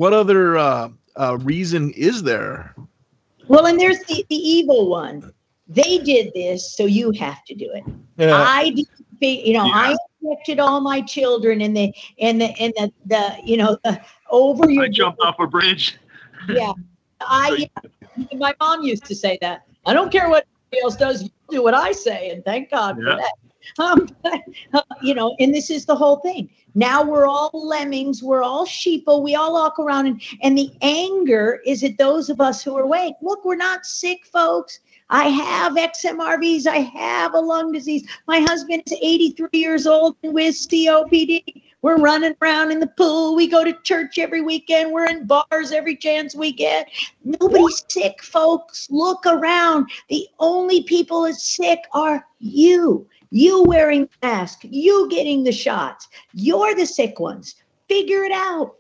reason is there? Well, and there's the evil one. They did this, so you have to do it. Yeah. I did, I injected all my children in the over your. I jumped off a bridge. Yeah, my mom used to say that. I don't care what anybody else does. You do what I say, and thank God for that. And this is the whole thing. Now we're all lemmings. We're all sheeple. We all walk around, and the anger is at those of us who are awake. Look, we're not sick, folks. I have XMRVs. I have a lung disease. My husband is 83 years old and with COPD. We're running around in the pool. We go to church every weekend. We're in bars every chance we get. Nobody's sick, folks. Look around. The only people that's sick are you. You wearing the mask. You getting the shots. You're the sick ones. Figure it out.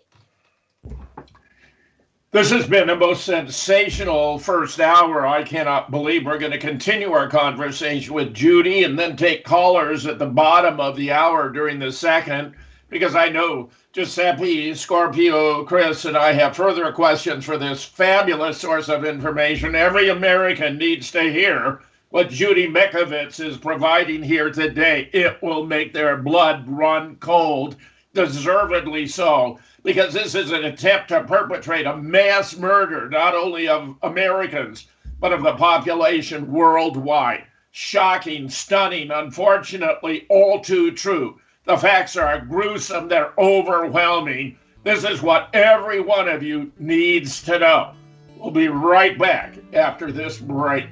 This has been the most sensational first hour. I cannot believe we're going to continue our conversation with Judy and then take callers at the bottom of the hour during the second, because I know Giuseppe, Scorpio, Chris, and I have further questions for this fabulous source of information. Every American needs to hear what Judy Mikovits is providing here today. It will make their blood run cold, deservedly so, because this is an attempt to perpetrate a mass murder, not only of Americans, but of the population worldwide. Shocking, stunning, unfortunately, all too true. The facts are gruesome. They're overwhelming. This is what every one of you needs to know. We'll be right back after this break.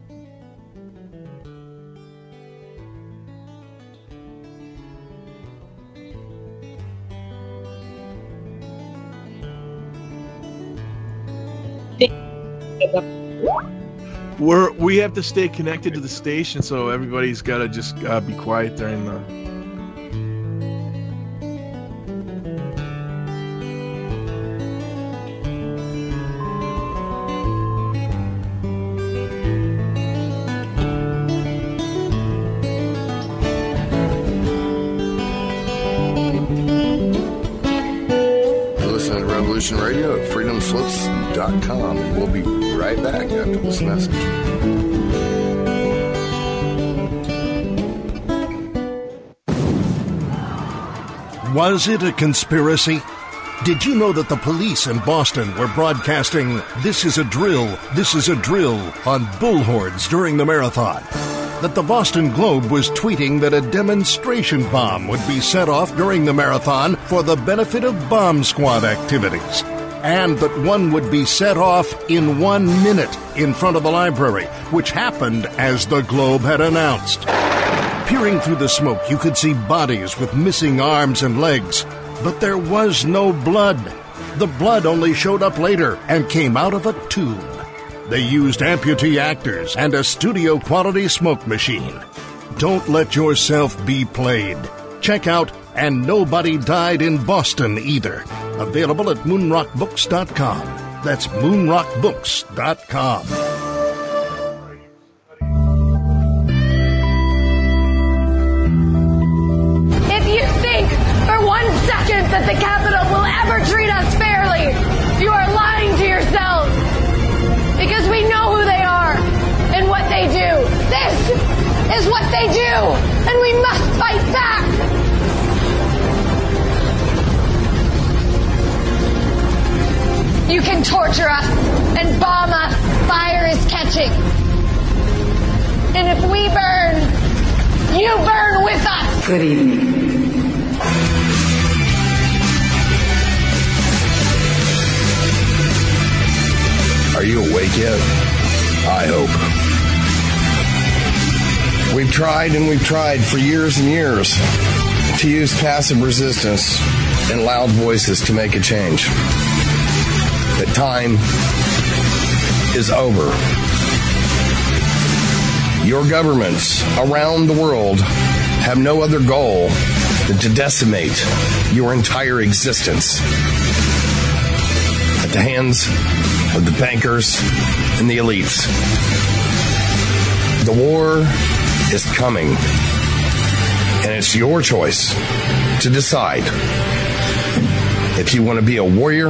We have to stay connected to the station, so everybody's got to just be quiet during the. Listen to Revolution Radio at freedomslips.com, and we'll be right back after this message. Was it a conspiracy? Did you know that the police in Boston were broadcasting "This is a drill, this is a drill" on bullhorns during the marathon? That the Boston Globe was tweeting that a demonstration bomb would be set off during the marathon for the benefit of bomb squad activities? And that one would be set off in 1 minute in front of the library, which happened as the Globe had announced. Peering through the smoke, you could see bodies with missing arms and legs, but there was no blood. The blood only showed up later and came out of a tube. They used amputee actors and a studio-quality smoke machine. Don't let yourself be played. Check out And Nobody Died in Boston Either. Available at moonrockbooks.com. That's moonrockbooks.com. If you that the Capitol will ever treat us fairly. You are lying to yourselves because we know who they are and what they do. This is what they do, and we must fight back. You can torture us and bomb us. Fire is catching. And if we burn, you burn with us. Good evening. Are you awake yet? I hope. We've tried and we've tried for years and years to use passive resistance and loud voices to make a change. The time is over. Your governments around the world have no other goal than to decimate your entire existence at the hands of the bankers and the elites. The war is coming, and it's your choice to decide if you want to be a warrior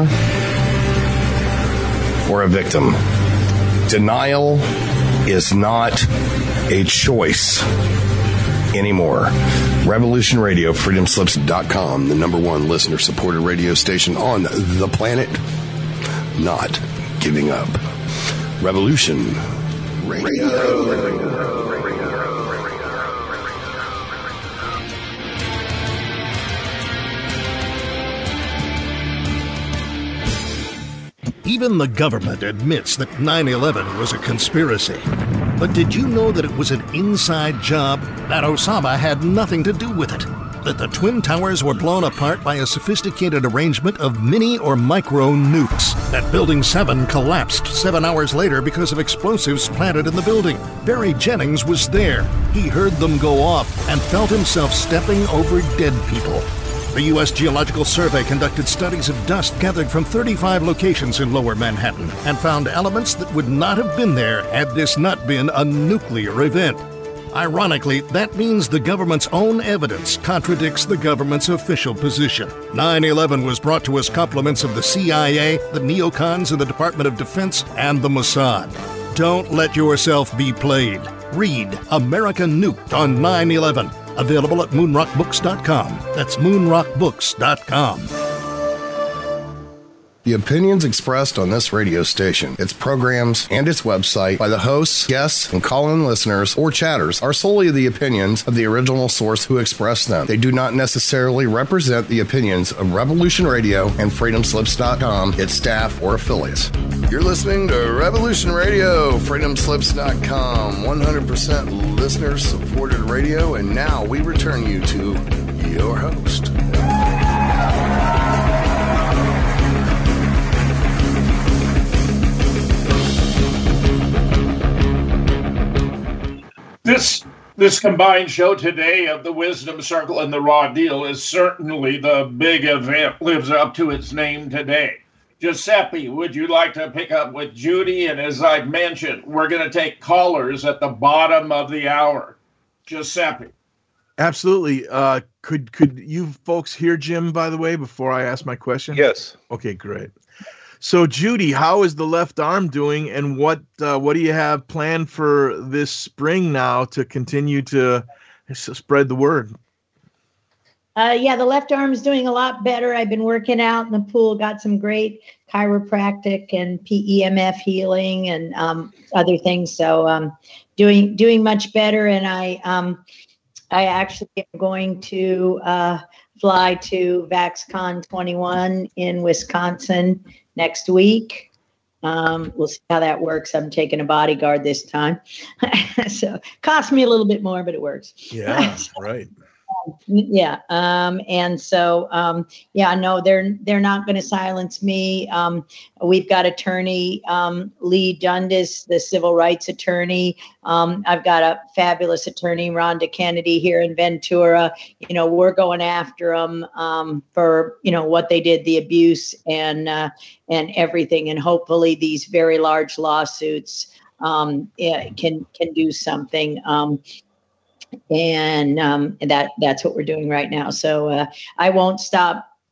or a victim. Denial is not a choice anymore. Revolution Radio, freedomslips.com, the #1 listener-supported radio station on the planet. Not giving up. Revolution Radio. Even the government admits that 9/11 was a conspiracy. But did you know that it was an inside job? That Osama had nothing to do with it? That the Twin Towers were blown apart by a sophisticated arrangement of mini or micro nukes? That Building 7 collapsed 7 hours later because of explosives planted in the building? Barry Jennings was there. He heard them go off and felt himself stepping over dead people. The U.S. Geological Survey conducted studies of dust gathered from 35 locations in Lower Manhattan and found elements that would not have been there had this not been a nuclear event. Ironically, that means the government's own evidence contradicts the government's official position. 9/11 was brought to us compliments of the CIA, the neocons in the Department of Defense, and the Mossad. Don't let yourself be played. Read America Nuked on 9/11. Available at moonrockbooks.com. That's moonrockbooks.com. The opinions expressed on this radio station, its programs, and its website by the hosts, guests, and call-in listeners or chatters are solely the opinions of the original source who expressed them. They do not necessarily represent the opinions of Revolution Radio and freedomslips.com, its staff, or affiliates. You're listening to Revolution Radio, freedomslips.com, 100% listener-supported radio, and now we return you to your host. This combined show today of the Wisdom Circle and the Raw Deal is certainly the big event, lives up to its name today. Giuseppe, would you like to pick up with Judy? And as I've mentioned, we're going to take callers at the bottom of the hour. Giuseppe. Absolutely. Could you folks hear Jim, by the way, before I ask my question? Yes. Okay, great. So, Judy, how is the left arm doing, and what do you have planned for this spring now to continue to spread the word? Yeah, the left arm is doing a lot better. I've been working out in the pool, got some great chiropractic and PEMF healing and other things. So doing much better. And I actually am going to fly to VaxCon 21 in Wisconsin next week. We'll see how that works. I'm taking a bodyguard this time. So cost me a little bit more, but it works. Yeah, right. Yeah. And so, no, they're not going to silence me. We've got attorney, Lee Dundas, the civil rights attorney. I've got a fabulous attorney, Rhonda Kennedy, here in Ventura. We're going after them, for, what they did, the abuse and everything. And hopefully these very large lawsuits, can do something. And that's what we're doing right now. So I won't stop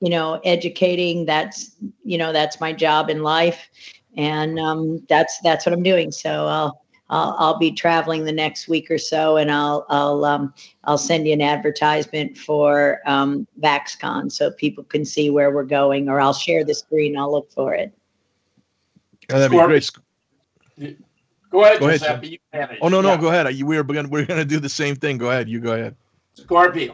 educating. That's my job in life. And that's what I'm doing. So I'll be traveling the next week or so, and I'll send you an advertisement for VaxCon so people can see where we're going, or I'll share the screen. I'll look for it. Oh, that'd be great. Go ahead, Go Giuseppe. ahead, You manage. Oh no, go ahead. We're gonna do the same thing. Go ahead. You go ahead. Scorpio.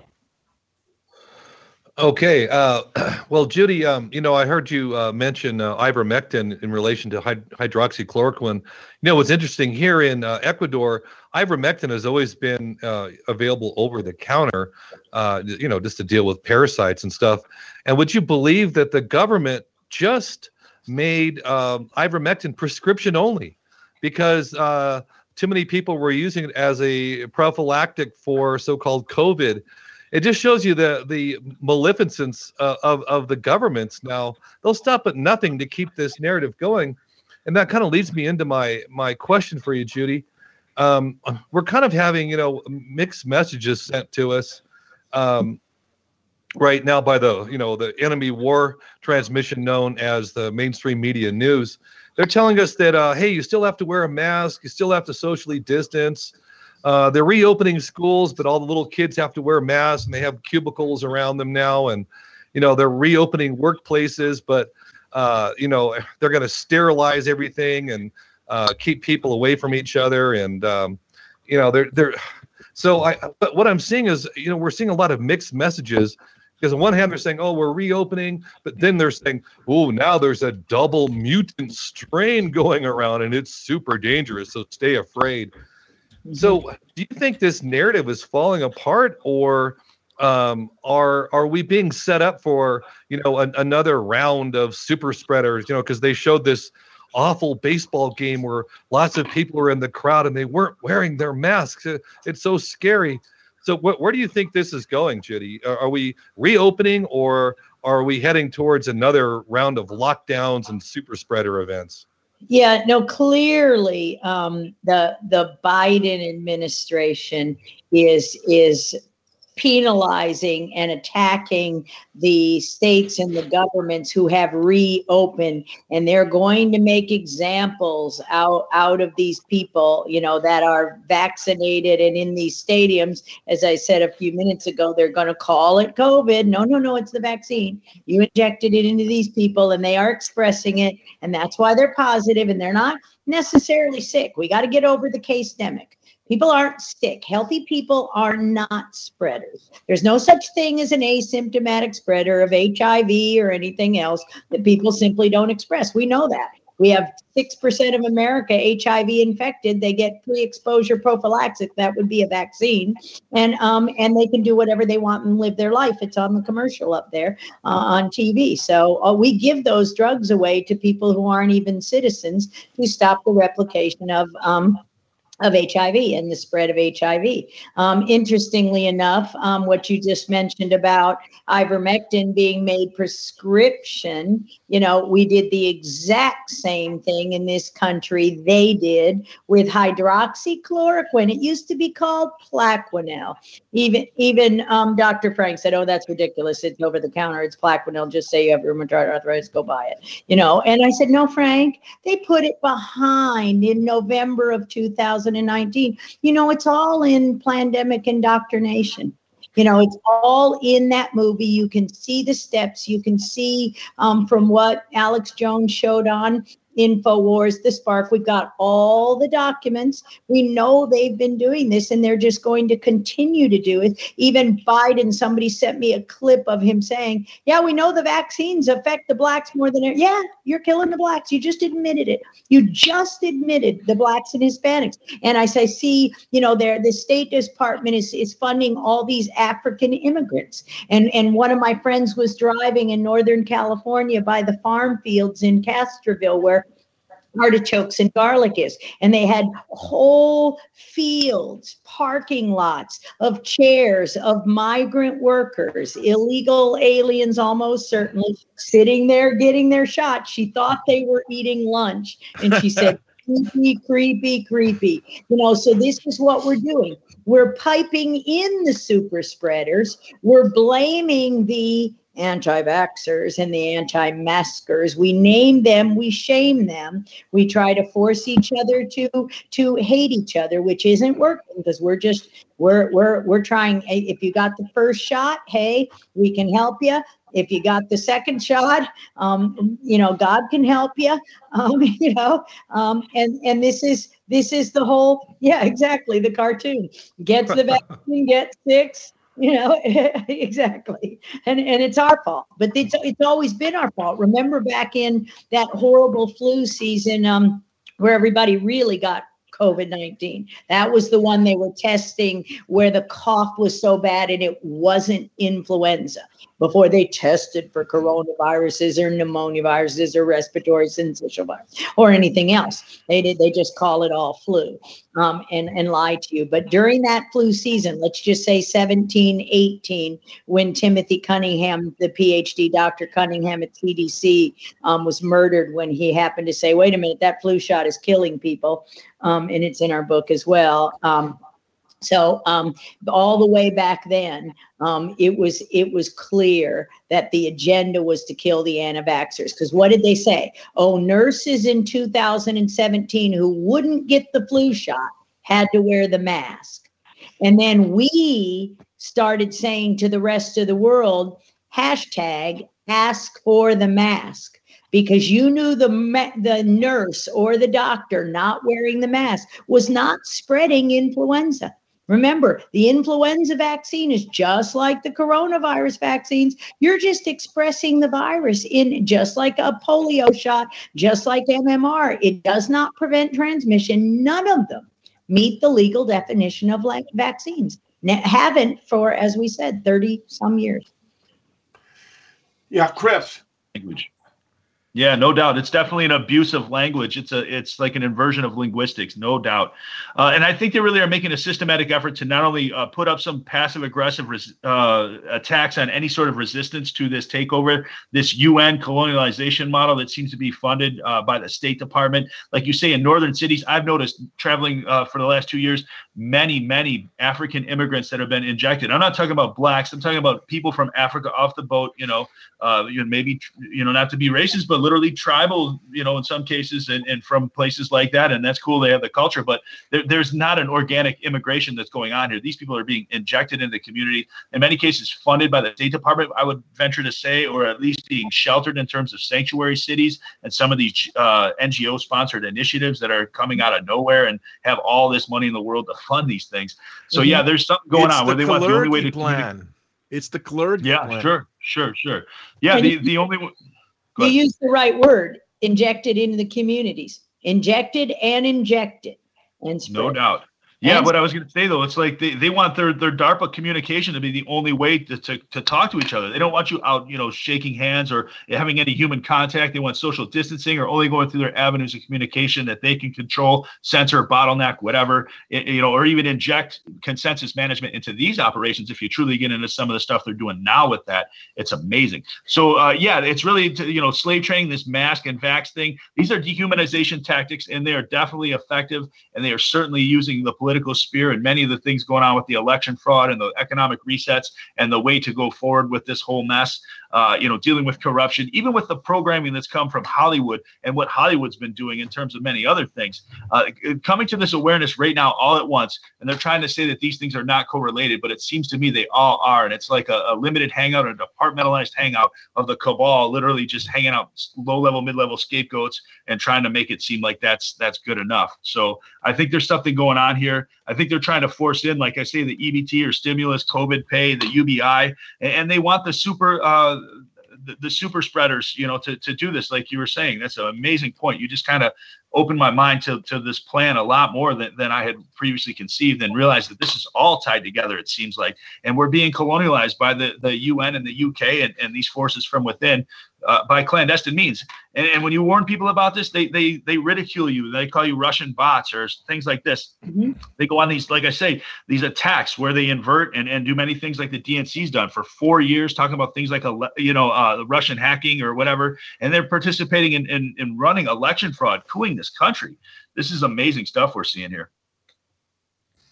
Okay. Well, Judy, I heard you mention ivermectin in relation to hydroxychloroquine. What's interesting here in Ecuador, ivermectin has always been available over the counter, just to deal with parasites and stuff. And would you believe that the government just made ivermectin prescription only because too many people were using it as a prophylactic for so-called COVID? It just shows you the maleficence of the governments. Now, they'll stop at nothing to keep this narrative going. And that kind of leads me into my question for you, Judy. We're kind of having, mixed messages sent to us right now by the enemy war transmission known as the mainstream media news. They're telling us that, hey, you still have to wear a mask. You still have to socially distance. They're reopening schools, but all the little kids have to wear masks, and they have cubicles around them now. And, they're reopening workplaces, but, they're going to sterilize everything and keep people away from each other. And, but what I'm seeing is, we're seeing a lot of mixed messages. Because on one hand, they're saying, oh, we're reopening. But then they're saying, oh, now there's a double mutant strain going around, and it's super dangerous. So stay afraid. So do you think this narrative is falling apart, or are we being set up for, another round of super spreaders, because they showed this awful baseball game where lots of people were in the crowd and they weren't wearing their masks. It's so scary. So where do you think this is going, Judy? Are we reopening, or are we heading towards another round of lockdowns and super spreader events? Yeah, no, clearly the Biden administration is penalizing and attacking the states and the governments who have reopened, and they're going to make examples out of these people, that are vaccinated and in these stadiums. As I said a few minutes ago, they're going to call it COVID. No, it's the vaccine. You injected it into these people, and they are expressing it, and that's why they're positive, and they're not necessarily sick. We got to get over the case-demic. People aren't sick. Healthy people are not spreaders. There's no such thing as an asymptomatic spreader of HIV or anything else that people simply don't express. We know that. We have 6% of America HIV infected. They get pre-exposure prophylaxis. That would be a vaccine. And they can do whatever they want and live their life. It's on the commercial up there on TV. So we give those drugs away to people who aren't even citizens to stop the replication of HIV and the spread of HIV. Interestingly enough, what you just mentioned about ivermectin being made prescription, we did the exact same thing in this country they did with hydroxychloroquine. It used to be called Plaquenil. Even Dr. Frank said, oh, that's ridiculous. It's over the counter. It's Plaquenil. Just say you have rheumatoid arthritis, go buy it. And I said, no, Frank, they put it behind in November of 2019. It's all in Plandemic Indoctrination. It's all in that movie. You can see the steps. You can see from what Alex Jones showed on InfoWars, The Spark. We've got all the documents. We know they've been doing this, and they're just going to continue to do it. Even Biden, somebody sent me a clip of him saying, yeah, we know the vaccines affect the blacks more than ever. Yeah, you're killing the blacks. You just admitted it. You just admitted the blacks and Hispanics. And I say, see, the State Department is funding all these African immigrants. And one of my friends was driving in Northern California by the farm fields in Castroville, where artichokes and garlic is, and they had whole fields, parking lots of chairs of migrant workers, illegal aliens, almost certainly sitting there getting their shot. She thought they were eating lunch, and she said, creepy. So this is what we're doing. We're piping in the super spreaders. We're blaming the anti-vaxxers and the anti-maskers. We name them, we shame them. We try to force each other to hate each other, which isn't working because we're trying. If you got the first shot, hey, we can help you. If you got the second shot, God can help you. And this is the whole, exactly, the cartoon. Gets the vaccine, gets six. Exactly. And it's our fault, but it's always been our fault. Remember back in that horrible flu season, where everybody really got COVID-19. That was the one they were testing where the cough was so bad and it wasn't influenza before they tested for coronaviruses or pneumonia viruses or respiratory syncytial virus or anything else. They just call it all flu and lie to you. But during that flu season, let's just say 17, 18, when Timothy Cunningham, the PhD, Dr. Cunningham at CDC, was murdered when he happened to say, wait a minute, that flu shot is killing people. And it's in our book as well. So all the way back then, it was clear that the agenda was to kill the anti-vaxxers. Because what did they say? Oh, nurses in 2017 who wouldn't get the flu shot had to wear the mask. And then we started saying to the rest of the world, hashtag ask for the mask. Because you knew the nurse or the doctor not wearing the mask was not spreading influenza. Remember, the influenza vaccine is just like the coronavirus vaccines. You're just expressing the virus in just like a polio shot, just like MMR. It does not prevent transmission. None of them meet the legal definition of vaccines. Haven't for, as we said, 30 some years. Yeah, Chris. Language. Yeah, no doubt. It's definitely an abuse of language. It's like an inversion of linguistics, no doubt. And I think they really are making a systematic effort to not only put up some passive aggressive attacks on any sort of resistance to this takeover, this UN colonialization model that seems to be funded by the State Department. Like you say, in northern cities, I've noticed traveling for the last 2 years, many African immigrants that have been injected. I'm not talking about blacks. I'm talking about people from Africa off the boat, maybe, not to be racist, but literally tribal, in some cases and from places like that. And that's cool. They have the culture, but there's not an organic immigration that's going on here. These people are being injected into the community, in many cases funded by the State Department, I would venture to say, or at least being sheltered in terms of sanctuary cities and some of these NGO sponsored initiatives that are coming out of nowhere and have all this money in the world to fund these things. So yeah, there's something going on where they want the only way to plan. It's the clergy plan. Sure. Yeah, the only one. You used the right word, injected into the communities. Injected and injected. And spread. No doubt. Yeah, what I was going to say, though, it's like they want their DARPA communication to be the only way to talk to each other. They don't want you out, shaking hands or having any human contact. They want social distancing or only going through their avenues of communication that they can control, censor, bottleneck, whatever, or even inject consensus management into these operations. If you truly get into some of the stuff they're doing now with that, it's amazing. So, it's really, slave training, this mask and vax thing. These are dehumanization tactics, and they are definitely effective, and they are certainly using the political sphere and many of the things going on with the election fraud and the economic resets and the way to go forward with this whole mess, dealing with corruption, even with the programming that's come from Hollywood and what Hollywood's been doing in terms of many other things, coming to this awareness right now all at once. And they're trying to say that these things are not correlated, but it seems to me they all are. And it's like a limited hangout, a departmentalized hangout of the cabal, literally just hanging out low-level, mid-level scapegoats and trying to make it seem like that's good enough. So I think there's something going on here. I think they're trying to force in, like I say, the EBT or stimulus, COVID pay, the UBI, and they want the super spreaders, to do this. Like you were saying, that's an amazing point. You just kind of opened my mind to this plan a lot more than I had previously conceived, and realized that this is all tied together, it seems like. And we're being colonialized by the UN and the UK and these forces from within by clandestine means. And when you warn people about this, they ridicule you. They call you Russian bots or things like this. Mm-hmm. They go on these, like I say, these attacks where they invert and do many things like the DNC's done for 4 years, talking about things like, the Russian hacking or whatever. And they're participating in running election fraud, cooing this country. This is amazing stuff we're seeing here.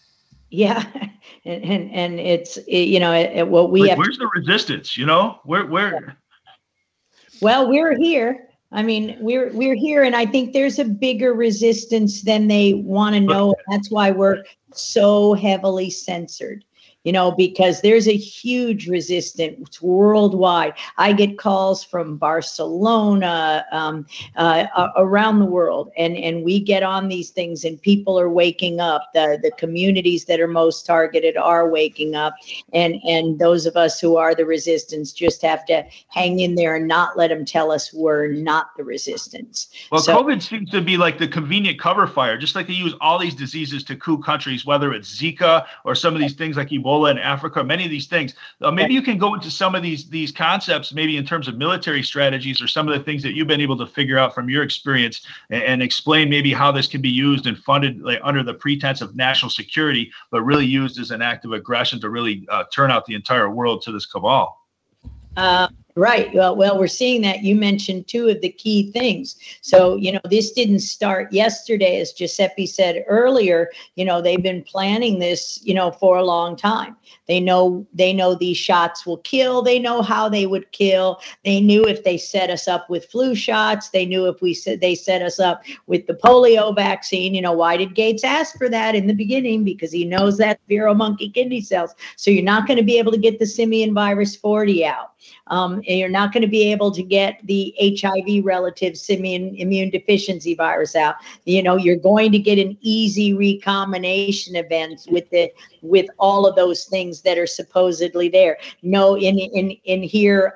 Yeah, and it's what we have. Where's the resistance? Where? Well, we're here. I mean, we're here, and I think there's a bigger resistance than they want to know. That's why we're so heavily censored. Because there's a huge resistance worldwide. I get calls from Barcelona, around the world, and we get on these things, and people are waking up. The communities that are most targeted are waking up, and those of us who are the resistance just have to hang in there and not let them tell us we're not the resistance. Well, COVID seems to be like the convenient cover fire, just like they use all these diseases to coup countries, whether it's Zika or some of these things like Ebola in Africa, many of these things. Maybe you can go into some of these concepts, maybe in terms of military strategies or some of the things that you've been able to figure out from your experience, and explain maybe how this can be used and funded under the pretense of national security, but really used as an act of aggression to really turn out the entire world to this cabal. Right. Well, we're seeing that. You mentioned two of the key things. So, this didn't start yesterday, as Giuseppe said earlier. They've been planning this, for a long time. They know these shots will kill. They know how they would kill. They knew if they set us up with flu shots. They knew if they set us up with the polio vaccine. Why did Gates ask for that in the beginning? Because he knows that's Vero monkey kidney cells. So you're not going to be able to get the simian virus 40 out. You're not going to be able to get the HIV relative simian immune deficiency virus out. You're going to get an easy recombination event with all of those things that are supposedly there. In here,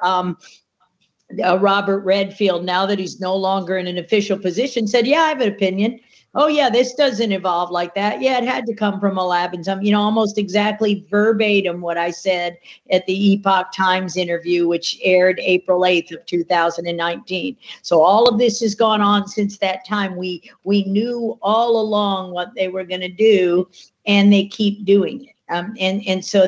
Robert Redfield, now that he's no longer in an official position, said, "Yeah, I have an opinion. Oh, yeah, this doesn't evolve like that. Yeah, it had to come from a lab and some, almost exactly verbatim what I said at the Epoch Times interview, which aired April 8th of 2019. So all of this has gone on since that time. We knew all along what they were going to do, and they keep doing it. And so.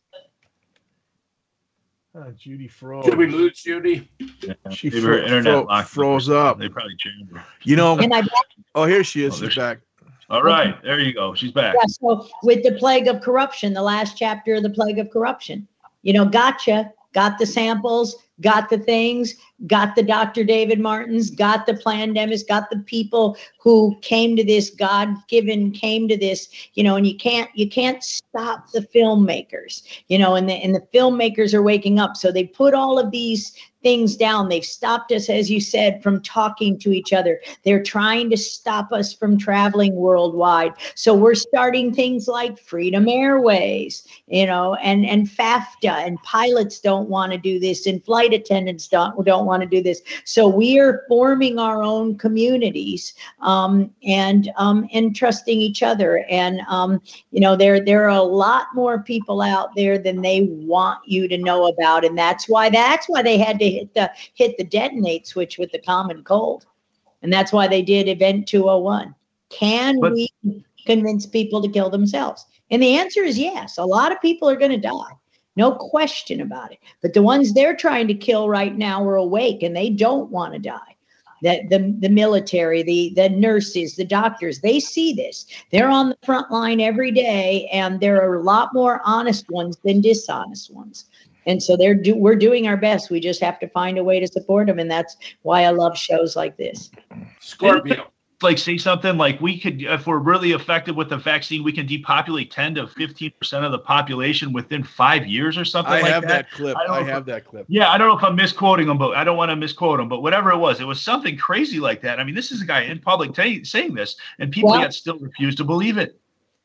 Judy froze. Did we lose Judy? She froze up. They probably changed her. Here she is. She's back. All right. There you go. She's back. Yeah, so with the plague of corruption, the last chapter of the plague of corruption, gotcha. Got the samples, got the things, got the Dr. David Martins, got the pandemics, got the people who came to this, God-given came to this, and you can't stop the filmmakers, and the filmmakers are waking up. So they put all of these things down. They've stopped us, as you said, from talking to each other. They're trying to stop us from traveling worldwide. So we're starting things like Freedom Airways, and FAFTA, and pilots don't want to do this, and flight attendants don't want to do this. So we are forming our own communities, and trusting each other. And there are a lot more people out there than they want you to know about, and that's why they had to hit the detonate switch with the common cold, and that's why they did Event 201. Can we convince people to kill themselves? And the answer is yes. A lot of people are going to die. No question about it. But the ones they're trying to kill right now are awake, and they don't want to die. The military, the nurses, the doctors, they see this. They're on the front line every day, and there are a lot more honest ones than dishonest ones. And so we're doing our best. We just have to find a way to support them, and that's why I love shows like this. Scorpio. Say something like, we could, if we're really effective with the vaccine, we can depopulate 10 to 15% of the population within 5 years or something like that. I have that clip. Yeah, I don't know if I'm misquoting him, but I don't want to misquote him. But whatever it was something crazy like that. I mean, this is a guy in public saying this, and people yet still refuse to believe it.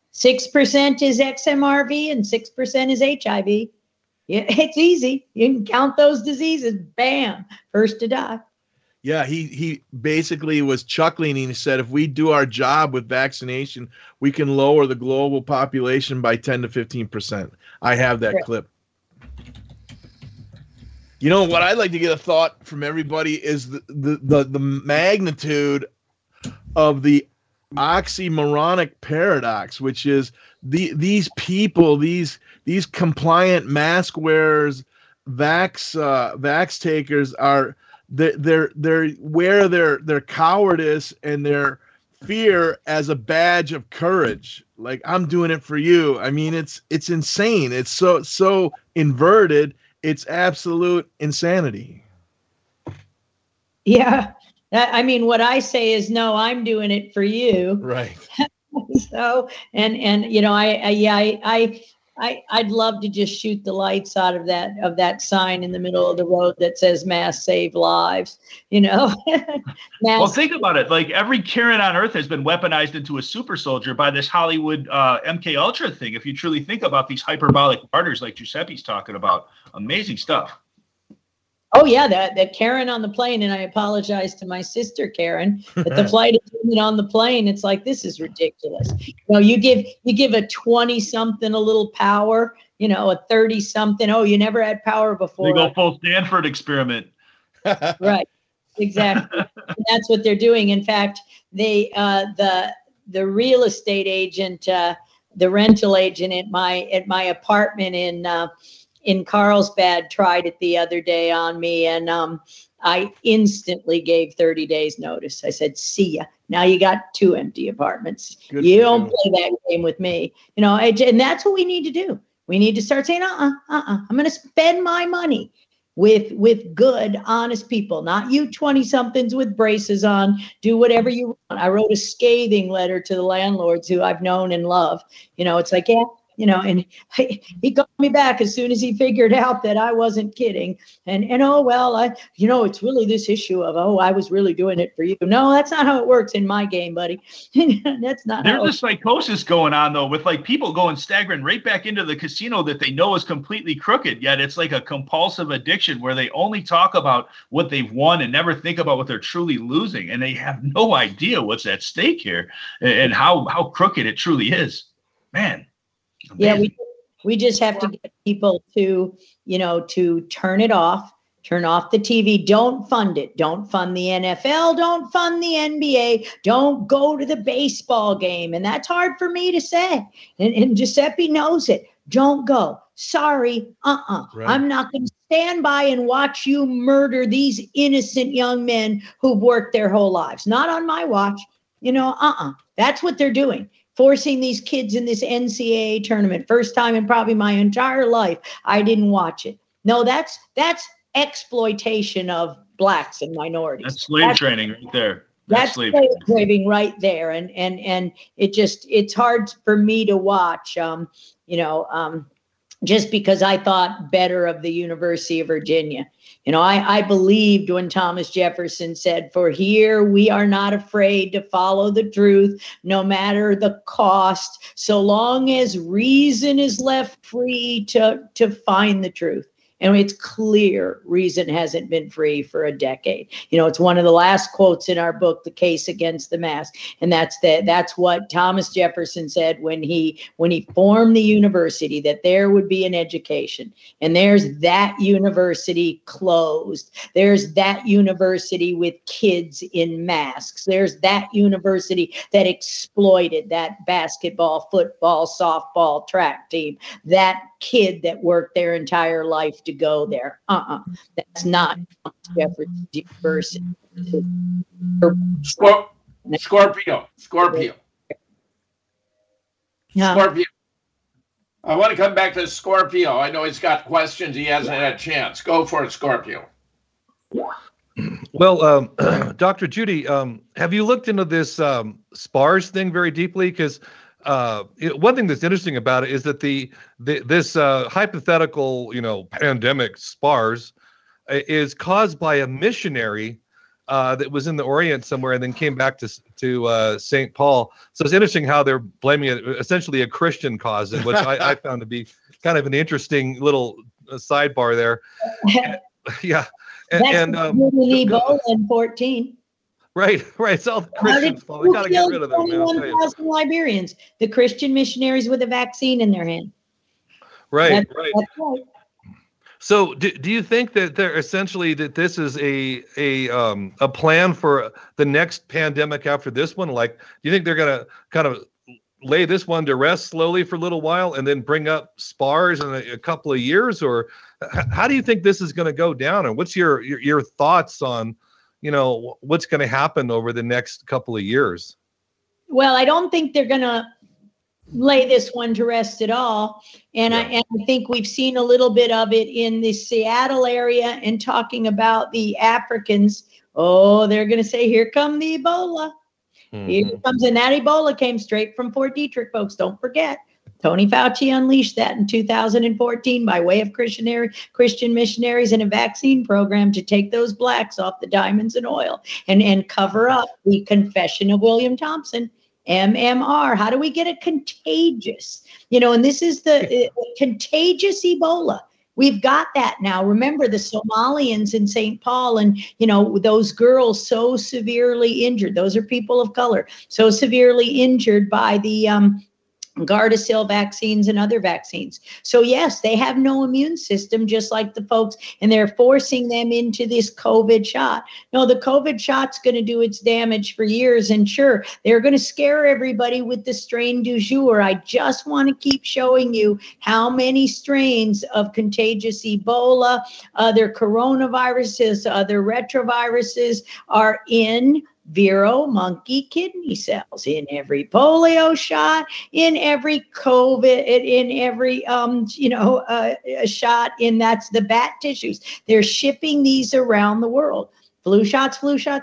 6% is XMRV and 6% is HIV. Yeah, it's easy. You can count those diseases. Bam, first to die. Yeah, he basically was chuckling. He said, if we do our job with vaccination, we can lower the global population by 10 to 15%. I have that clip. What I'd like to get a thought from everybody is the magnitude of the oxymoronic paradox, which is these people, these compliant mask wearers, vax takers are. They're wear their cowardice and their fear as a badge of courage. like I'm doing it for you. I mean, it's insane. It's so inverted. It's absolute insanity. Yeah. I mean, what I say is, no, I'm doing it for you. Right. So, and you know, I'd love to just shoot the lights out of that sign in the middle of the road that says "Mass Save Lives." You know. Well, think about it. Like every Karen on earth has been weaponized into a super soldier by this Hollywood MK Ultra thing. If you truly think about these hyperbolic martyrs like Giuseppe's talking about, amazing stuff. Oh yeah, that Karen on the plane, and I apologize to my sister Karen, but the flight attendant on the plane, it's like, this is ridiculous. You know, you give a 20-something a little power, you know, a 30-something. Oh, you never had power before. They go full Stanford experiment. Right, exactly. And that's what they're doing. In fact, they the real estate agent, the rental agent at my apartment in Carlsbad tried it the other day on me, and I instantly gave 30 days notice. I said, see ya. Now you got 2 empty apartments. Good you don't play that game with me. You know, and that's what we need to do. We need to start saying, I'm going to spend my money with good, honest people, not you 20-somethings with braces on. Do whatever you want. I wrote a scathing letter to the landlords who I've known and loved. You know, it's like, yeah. You know, and he called me back as soon as he figured out that I wasn't kidding. And oh, well, it's really this issue of, I was really doing it for you. No, that's not how it works in my game, buddy. That's not. There's a psychosis going on, though, with like people going staggering right back into the casino that they know is completely crooked. Yet it's like a compulsive addiction where they only talk about what they've won and never think about what they're truly losing. And they have no idea what's at stake here and how crooked it truly is. Man. Amazing. Yeah, we just have to get people to, to turn it off, turn off the TV. Don't fund it. Don't fund the NFL. Don't fund the NBA. Don't go to the baseball game. And that's hard for me to say. And Giuseppe knows it. Don't go. Sorry. Right. I'm not going to stand by and watch you murder these innocent young men who've worked their whole lives. Not on my watch. That's what they're doing. Forcing these kids in this NCAA tournament. First time in probably my entire life, I didn't watch it. No, that's exploitation of blacks and minorities. That's slave training right there. That's slave trading right there. And it's hard for me to watch, just because I thought better of the University of Virginia. I believed when Thomas Jefferson said, for here we are not afraid to follow the truth, no matter the cost, so long as reason is left free to find the truth. And it's clear reason hasn't been free for a decade. It's one of the last quotes in our book, The Case Against the Mask. And that's what Thomas Jefferson said when he formed the university, that there would be an education. And there's that university closed. There's that university with kids in masks. There's that university that exploited that basketball, football, softball, track team, that kid that worked their entire life to go there. That's not Jefferson University. Scorpio. Yeah. Scorpio. I want to come back to Scorpio. I know he's got questions. He hasn't had a chance. Go for it, Scorpio. Well, Dr. Judy, have you looked into this SPARS thing very deeply? Because one thing that's interesting about it is that this hypothetical, pandemic SPARS is caused by a missionary that was in the Orient somewhere and then came back to St. Paul. So it's interesting how they're blaming it essentially a Christian cause, which I found to be kind of an interesting little sidebar there. Yeah. And Ebola in 14. Right. It's all the Christians' fault. We got to get rid of them. 21,000 Liberians, the Christian missionaries with a vaccine in their hand. Right. That's right. So, do you think that they're essentially that this is a plan for the next pandemic after this one? Like, do you think they're going to kind of lay this one to rest slowly for a little while and then bring up SPARS in a couple of years, or how do you think this is going to go down? And what's your thoughts on what's going to happen over the next couple of years? Well, I don't think they're going to lay this one to rest at all. And I think we've seen a little bit of it in the Seattle area and talking about the Africans. Oh, they're going to say, here come the Ebola. Here comes, and that Ebola came straight from Fort Detrick, folks. Don't forget. Tony Fauci unleashed that in 2014 by way of Christian missionaries and a vaccine program to take those blacks off the diamonds and oil and cover up the confession of William Thompson, MMR. How do we get it contagious? And this is the contagious Ebola. We've got that now. Remember the Somalians in St. Paul and, those girls so severely injured. Those are people of color, so severely injured by the Gardasil vaccines and other vaccines. So yes, they have no immune system, just like the folks, and they're forcing them into this COVID shot. No, the COVID shot's going to do its damage for years. And sure, they're going to scare everybody with the strain du jour. I just want to keep showing you how many strains of contagious Ebola, other coronaviruses, other retroviruses are in Vero monkey kidney cells, in every polio shot, in every COVID, in every shot, in that's the bat tissues. They're shipping these around the world. Flu shots.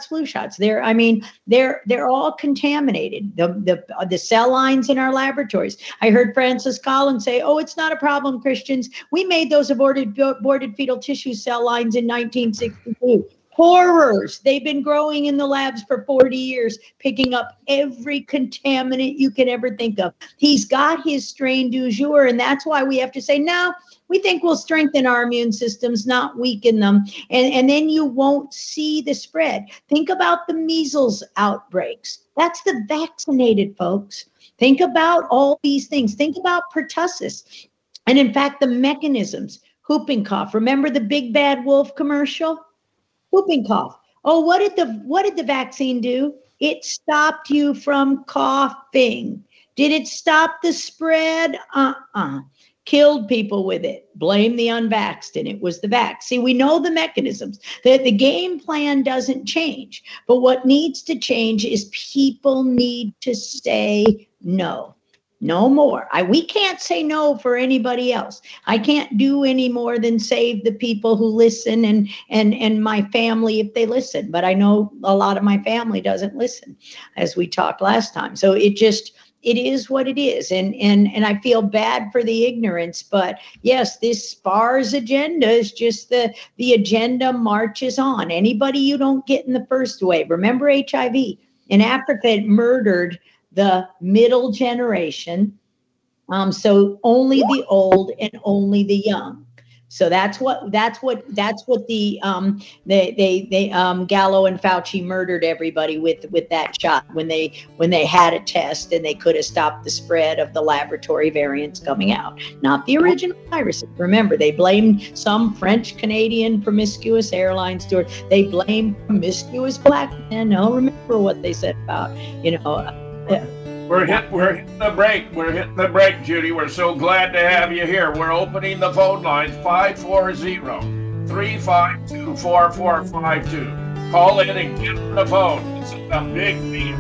They're all contaminated. The cell lines in our laboratories. I heard Francis Collins say, "Oh, it's not a problem, Christians. We made those aborted fetal tissue cell lines in 1962." Horrors. They've been growing in the labs for 40 years, picking up every contaminant you can ever think of. He's got his strain du jour, and that's why we have to say, no, we think we'll strengthen our immune systems, not weaken them. And then you won't see the spread. Think about the measles outbreaks. That's the vaccinated folks. Think about all these things. Think about pertussis. And in fact, the mechanisms, whooping cough. Remember the Big Bad Wolf commercial? Whooping cough. Oh, what did the vaccine do? It stopped you from coughing. Did it stop the spread? Killed people with it. Blame the unvaxxed, and it was the vax. See, we know the mechanisms. The game plan doesn't change. But what needs to change is people need to say no. No more. We can't say no for anybody else. I can't do any more than save the people who listen and my family if they listen. But I know a lot of my family doesn't listen, as we talked last time. So it is what it is. And I feel bad for the ignorance. But yes, this SPARS agenda is just the agenda marches on. Anybody you don't get in the first wave. Remember HIV. In Africa, it murdered the middle generation, so only the old and only the young. So that's what the Gallo and Fauci murdered everybody with that shot when they had a test and they could have stopped the spread of the laboratory variants coming out, not the original viruses. Remember, they blamed some French Canadian promiscuous airline steward. They blamed promiscuous black men. No, remember what they said about We're hitting the break. We're hitting the break, Judy. We're so glad to have you here. We're opening the phone lines 540-352-4452. Call in and get on the phone. It's a big deal.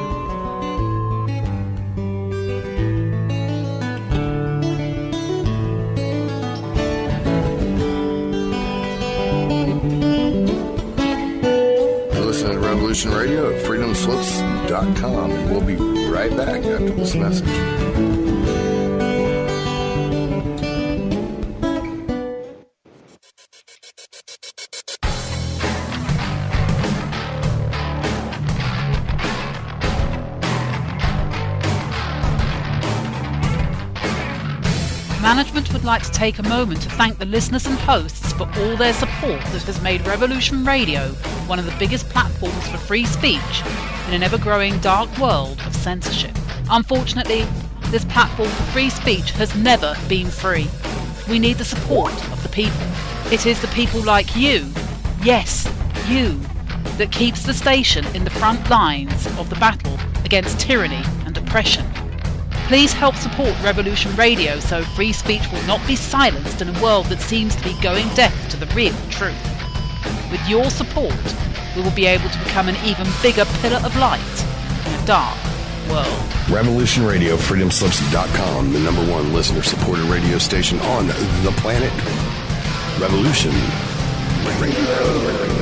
Listen to Revolution Radio at freedomslips.com, and we'll be right back after this message. Management would like to take a moment to thank the listeners and hosts for all their support that has made Revolution Radio one of the biggest platforms for free speech in an ever-growing dark world of censorship. Unfortunately, this platform for free speech has never been free. We need the support of the people. It is the people like you, yes, you, that keeps the station in the front lines of the battle against tyranny and oppression. Please help support Revolution Radio so free speech will not be silenced in a world that seems to be going deaf to the real truth. With your support, we will be able to become an even bigger pillar of light in a dark world. Revolution Radio, freedomslips.com, the #1 listener-supported radio station on the planet. Revolution Radio.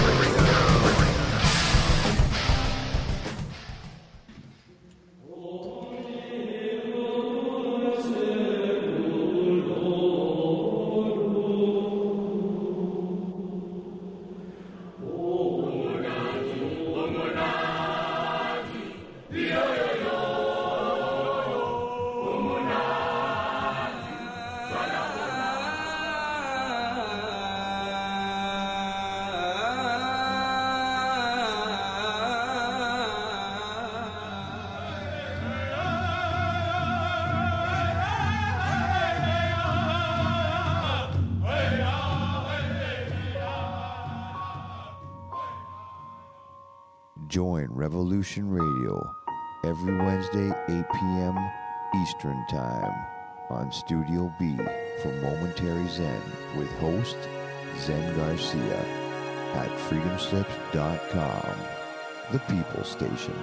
Join Revolution Radio every Wednesday, 8 p.m. Eastern Time on Studio B for Momentary Zen with host Zen Garcia at freedomslips.com, the People Station.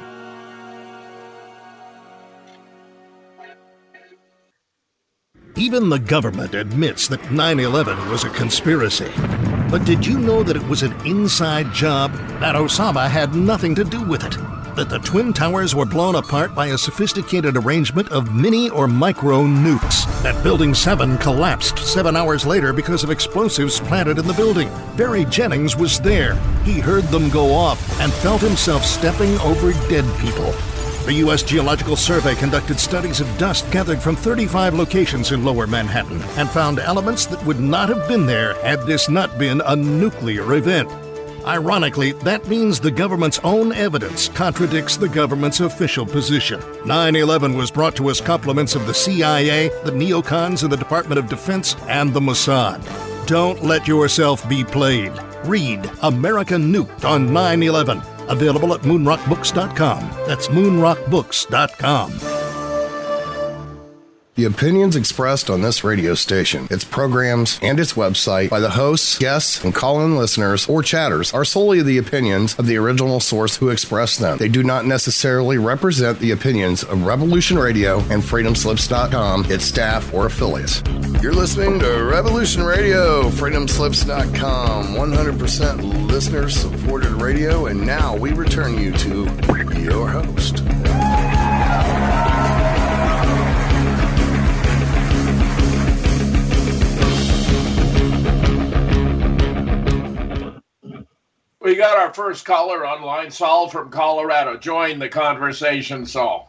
Even the government admits that 9/11 was a conspiracy. But did you know that it was an inside job? That Osama had nothing to do with it? That the Twin Towers were blown apart by a sophisticated arrangement of mini or micro nukes? That Building 7 collapsed 7 hours later because of explosives planted in the building? Barry Jennings was there. He heard them go off and felt himself stepping over dead people. The U.S. Geological Survey conducted studies of dust gathered from 35 locations in Lower Manhattan and found elements that would not have been there had this not been a nuclear event. Ironically, that means the government's own evidence contradicts the government's official position. 9/11 was brought to us compliments of the CIA, the neocons in the Department of Defense, and the Mossad. Don't let yourself be played. Read America Nuked on 9/11. Available at moonrockbooks.com. That's moonrockbooks.com. The opinions expressed on this radio station, its programs, and its website by the hosts, guests, and call-in listeners or chatters are solely the opinions of the original source who expressed them. They do not necessarily represent the opinions of Revolution Radio and freedomslips.com, its staff, or affiliates. You're listening to Revolution Radio, freedomslips.com, 100% listener-supported radio, and now we return you to your host. We got our first caller online, Saul from Colorado. Join the conversation, Saul.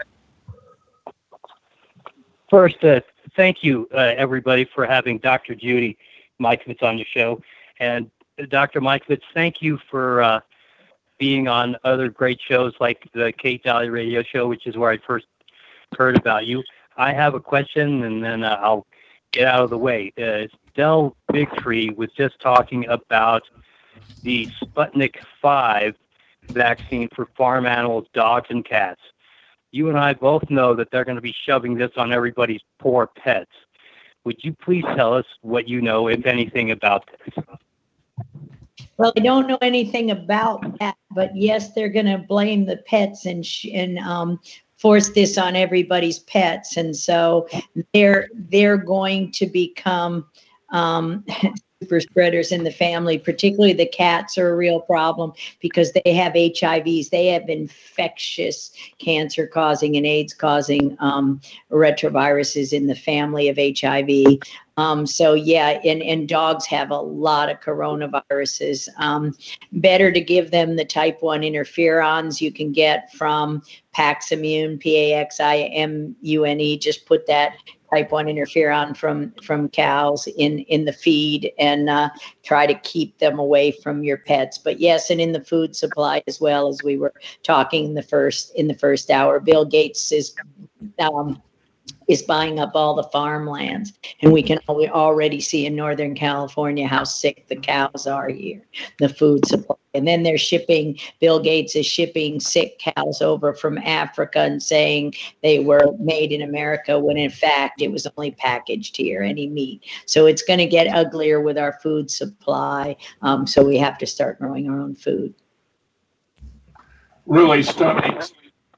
First, thank you, everybody, for having Dr. Judy Mikovits on your show. And Dr. Mikovits, thank you for being on other great shows like the Kate Dalley Radio Show, which is where I first heard about you. I have a question, and then I'll get out of the way. Del Bigtree was just talking about the Sputnik 5 vaccine for farm animals, dogs, and cats. You and I both know that they're going to be shoving this on everybody's poor pets. Would you please tell us what you know, if anything, about this? Well, I don't know anything about that, but yes, they're going to blame the pets and force this on everybody's pets, and so they're going to become super spreaders in the family. Particularly the cats are a real problem because they have HIVs. They have infectious cancer-causing and AIDS-causing retroviruses in the family of HIV. So yeah, and dogs have a lot of coronaviruses. Better to give them the type 1 interferons you can get from Paximune, Paximune. Just put that type 1 interferon from cows in the feed and try to keep them away from your pets. But yes, and in the food supply as well, as we were talking in the first hour, Bill Gates is buying up all the farmlands, and we already see in Northern California how sick the cows are here, the food supply. And then Bill Gates is shipping sick cows over from Africa and saying they were made in America when in fact it was only packaged here, any meat. So it's going to get uglier with our food supply. So we have to start growing our own food. Really stunning.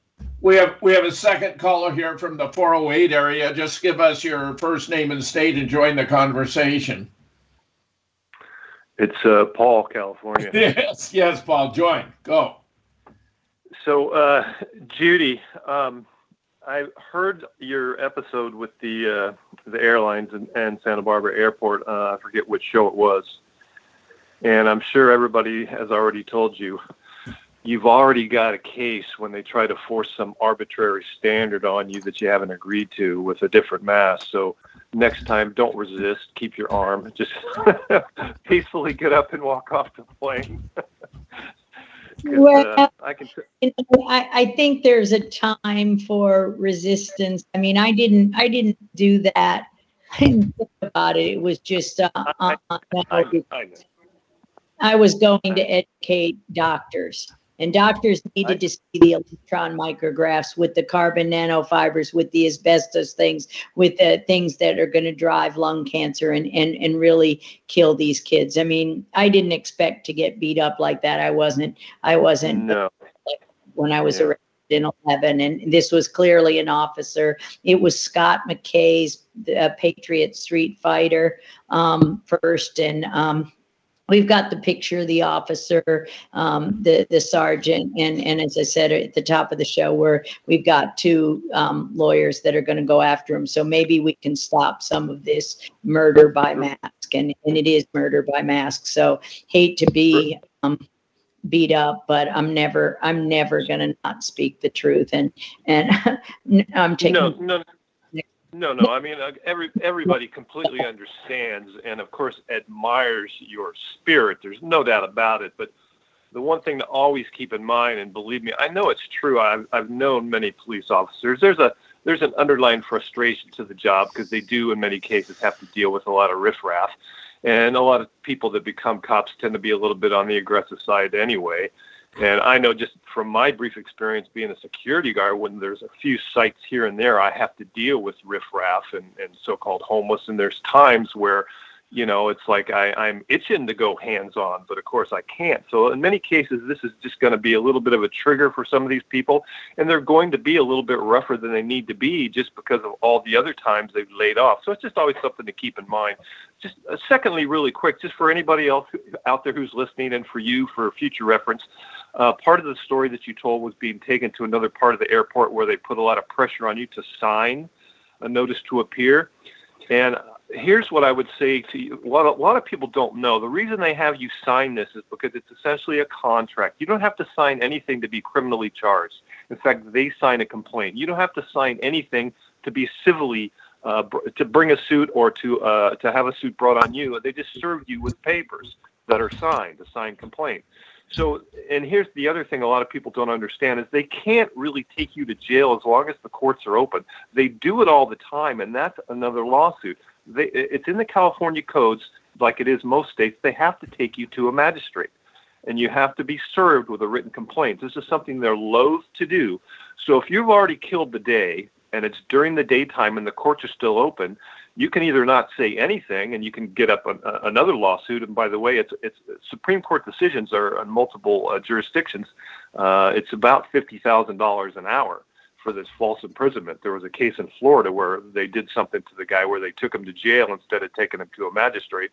We have a second caller here from the 408 area. Just give us your first name and state and join the conversation. It's Paul, California. Yes, Paul, join. Go. So, Judy, I heard your episode with the airlines and Santa Barbara Airport. I forget which show it was. And I'm sure everybody has already told you, you've already got a case when they try to force some arbitrary standard on you that you haven't agreed to with a different mask. So next time, don't resist. Keep your arm. Just peacefully get up and walk off the plane. Well, I think there's a time for resistance. I mean, I didn't do that. I didn't think about it. It was just I was going to educate doctors, and doctors needed to see the electron micrographs with the carbon nanofibers, with the asbestos things, with the things that are going to drive lung cancer and really kill these kids. I mean, I didn't expect to get beat up like that. I wasn't no. When I was arrested in 11, and this was clearly an officer. It was Scott McKay's Patriot Street Fighter first, and we've got the picture of the officer, the sergeant, and as I said at the top of the show, where we've got two lawyers that are going to go after him. So maybe we can stop some of this murder by mask, and it is murder by mask. So hate to be beat up, but I'm never going to not speak the truth, and I'm taking. No. I mean, everybody completely understands and, of course, admires your spirit. There's no doubt about it. But the one thing to always keep in mind, and believe me, I know it's true. I've known many police officers. There's an underlying frustration to the job because they do, in many cases, have to deal with a lot of riffraff. And a lot of people that become cops tend to be a little bit on the aggressive side anyway. And I know just from my brief experience being a security guard, when there's a few sites here and there, I have to deal with riffraff and so-called homeless. And there's times where, you know, it's like I'm itching to go hands-on, but of course I can't. So in many cases, this is just going to be a little bit of a trigger for some of these people. And they're going to be a little bit rougher than they need to be just because of all the other times they've laid off. So it's just always something to keep in mind. Just secondly, really quick, just for anybody else out there who's listening and for you for future reference, part of the story that you told was being taken to another part of the airport where they put a lot of pressure on you to sign a notice to appear. And here's what I would say to you. A lot of people don't know. The reason they have you sign this is because it's essentially a contract. You don't have to sign anything to be criminally charged. In fact, they sign a complaint. You don't have to sign anything to be civilly to bring a suit or to have a suit brought on you. They just serve you with papers that are signed, a signed complaint. So, and here's the other thing a lot of people don't understand is they can't really take you to jail as long as the courts are open. They do it all the time, and that's another lawsuit. It's in the California codes, like it is most states. They have to take you to a magistrate, and you have to be served with a written complaint. This is something they're loath to do. So if you've already killed the day, and it's during the daytime and the courts are still open, you can either not say anything and you can get up another lawsuit. And by the way, it's Supreme Court decisions are on multiple jurisdictions. It's about $50,000 an hour for this false imprisonment. There was a case in Florida where they did something to the guy where they took him to jail instead of taking him to a magistrate.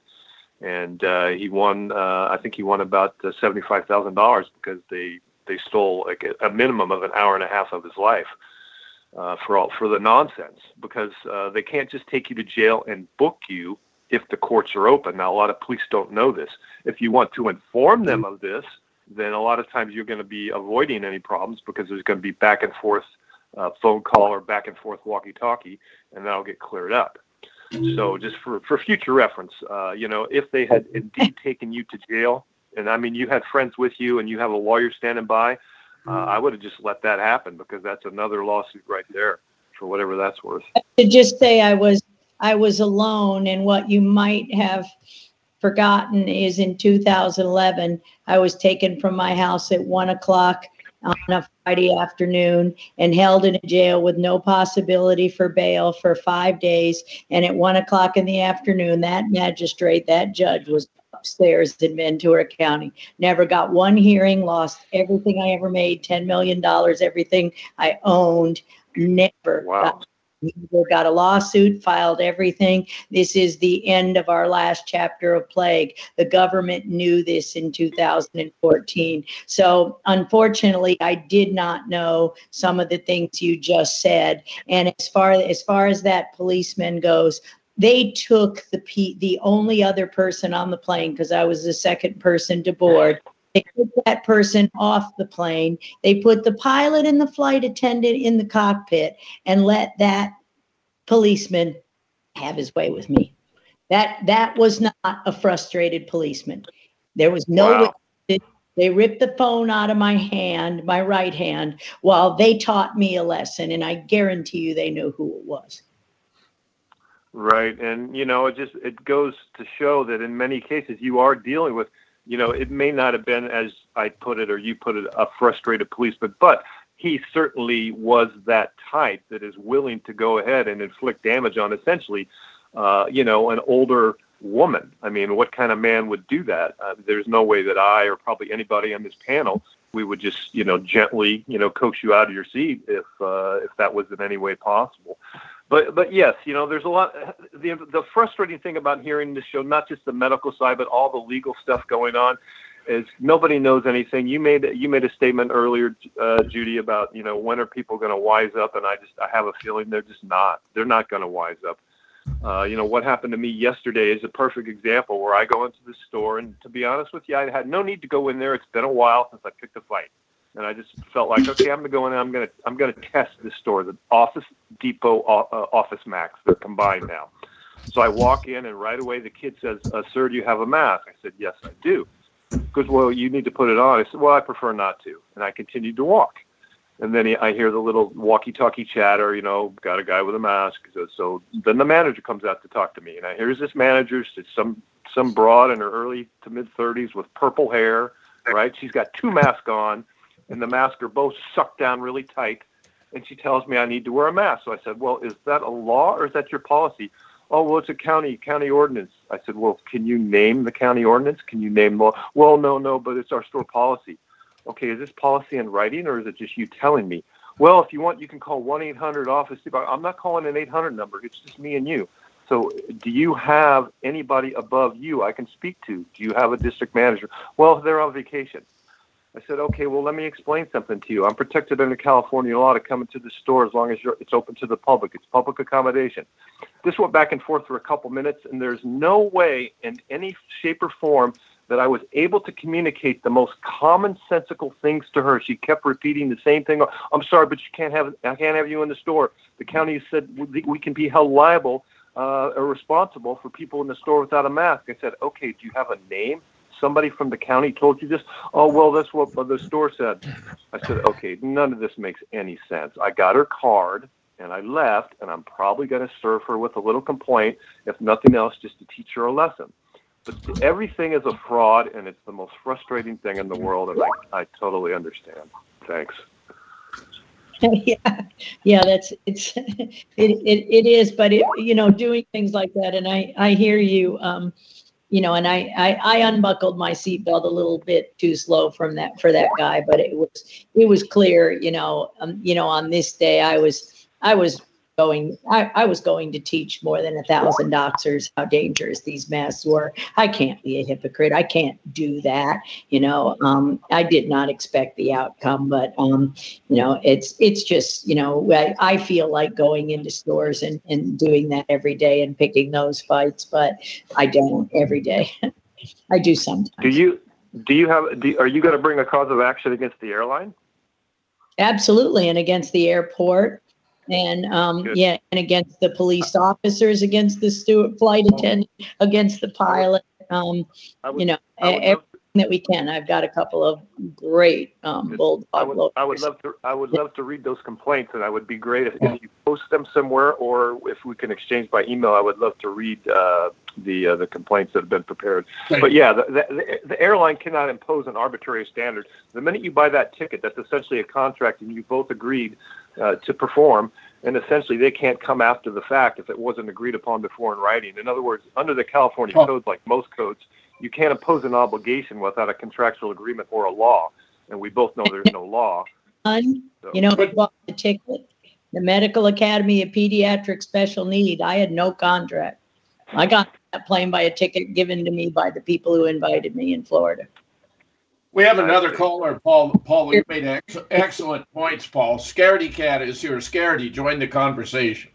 And he won, I think he won about $75,000 because they stole like a minimum of an hour and a half of his life. For the nonsense, because they can't just take you to jail and book you if the courts are open. Now, a lot of police don't know this. If you want to inform them of this, then a lot of times you're going to be avoiding any problems because there's going to be back and forth phone call or back and forth walkie-talkie, and that'll get cleared up. So just for future reference, if they had indeed taken you to jail, and I mean, you had friends with you and you have a lawyer standing by, I would have just let that happen because that's another lawsuit right there for whatever that's worth. To just say I was alone, and what you might have forgotten is in 2011, I was taken from my house at 1:00 on a Friday afternoon and held in a jail with no possibility for bail for 5 days. And at 1:00 in the afternoon, that magistrate, that judge was upstairs in Ventura County. Never got one hearing, lost everything I ever made, $10 million, everything I owned. Never got a lawsuit, filed everything. This is the end of our last chapter of plague. The government knew this in 2014. So unfortunately, I did not know some of the things you just said. And as far as that policeman goes, they took the only other person on the plane, because I was the second person to board. They took that person off the plane. They put the pilot and the flight attendant in the cockpit and let that policeman have his way with me. That was not a frustrated policeman. There was no way. They ripped the phone out of my hand, my right hand, while they taught me a lesson, and I guarantee you they knew who it was. Right. And, it goes to show that in many cases you are dealing with, it may not have been, as I put it or you put it, a frustrated policeman, but he certainly was that type that is willing to go ahead and inflict damage on essentially, an older woman. I mean, what kind of man would do that? There's no way that I or probably anybody on this panel, we would just, gently, coax you out of your seat if that was in any way possible. But yes, there's a lot. The frustrating thing about hearing this show, not just the medical side, but all the legal stuff going on, is nobody knows anything. You made a statement earlier, Judy, about when are people going to wise up, and I have a feeling they're just not. They're not going to wise up. What happened to me yesterday is a perfect example where I go into the store, and to be honest with you, I had no need to go in there. It's been a while since I picked a fight. And I just felt like, okay, I'm going to go in and I'm going to test this store, the Office Depot, Office Max. They're combined now. So I walk in, and right away the kid says, "Sir, do you have a mask?" I said, "Yes, I do." He goes, "Well, you need to put it on." I said, "Well, I prefer not to." And I continued to walk. And then I hear the little walkie-talkie chatter, got a guy with a mask. So then the manager comes out to talk to me. And here's this manager, some broad in her early to mid-30s with purple hair, right? She's got two masks on, and the masks are both sucked down really tight. And she tells me I need to wear a mask. So I said, "Well, is that a law or is that your policy?" "Oh, well, it's a county ordinance." I said, "Well, can you name the county ordinance? Can you name law?" "Well, no, but it's our store policy." "Okay, is this policy in writing or is it just you telling me?" "Well, if you want, you can call 1-800-OFFICE." I'm not calling an 800 number. It's just me and you. So do you have anybody above you I can speak to? Do you have a district manager? "Well, they're on vacation." I said, "Okay, well, let me explain something to you. I'm protected under California law to come into the store as long as it's open to the public. It's public accommodation." This went back and forth for a couple minutes, and there's no way in any shape or form that I was able to communicate the most commonsensical things to her. She kept repeating the same thing. "I'm sorry, but I can't have you in the store. The county said we can be held liable or responsible for people in the store without a mask." I said, "Okay, do you have a name? Somebody from the county told you this?" "Oh, well, that's what the store said." I said, "Okay, none of this makes any sense." I got her card and I left, and I'm probably going to serve her with a little complaint, if nothing else, just to teach her a lesson. But everything is a fraud, and it's the most frustrating thing in the world, and I totally understand. Thanks. Yeah, it is, but doing things like that, and I hear you. And I unbuckled my seatbelt a little bit too slow for that guy, but it was clear, on this day I was going to teach more than 1,000 doctors how dangerous these masks were. I can't be a hypocrite. I can't do that. I did not expect the outcome, but it's just, I feel like going into stores and doing that every day and picking those fights, but I don't every day. I do sometimes. Are you going to bring a cause of action against the airline? Absolutely, and against the airport. And and against the police officers, against the flight attendant, against the pilot, everything that we can. I've got a couple of great bulldog. I would love to read those complaints, and I would be great if you post them somewhere, or if we can exchange by email. I would love to read the complaints that have been prepared. But yeah, the airline cannot impose an arbitrary standard. The minute you buy that ticket, that's essentially a contract, and you both agreed to perform, and essentially they can't come after the fact if it wasn't agreed upon before in writing. In other words, under the California codes, like most codes, you can't impose an obligation without a contractual agreement or a law. And we both know there's no law. You know, bought the ticket, the Medical Academy of Pediatric Special Need. I had no contract. I got that plane by a ticket given to me by the people who invited me in Florida. We have another caller, Paul. Paul, you made excellent points, Paul. Scaredy Cat is here. Scaredy, join the conversation.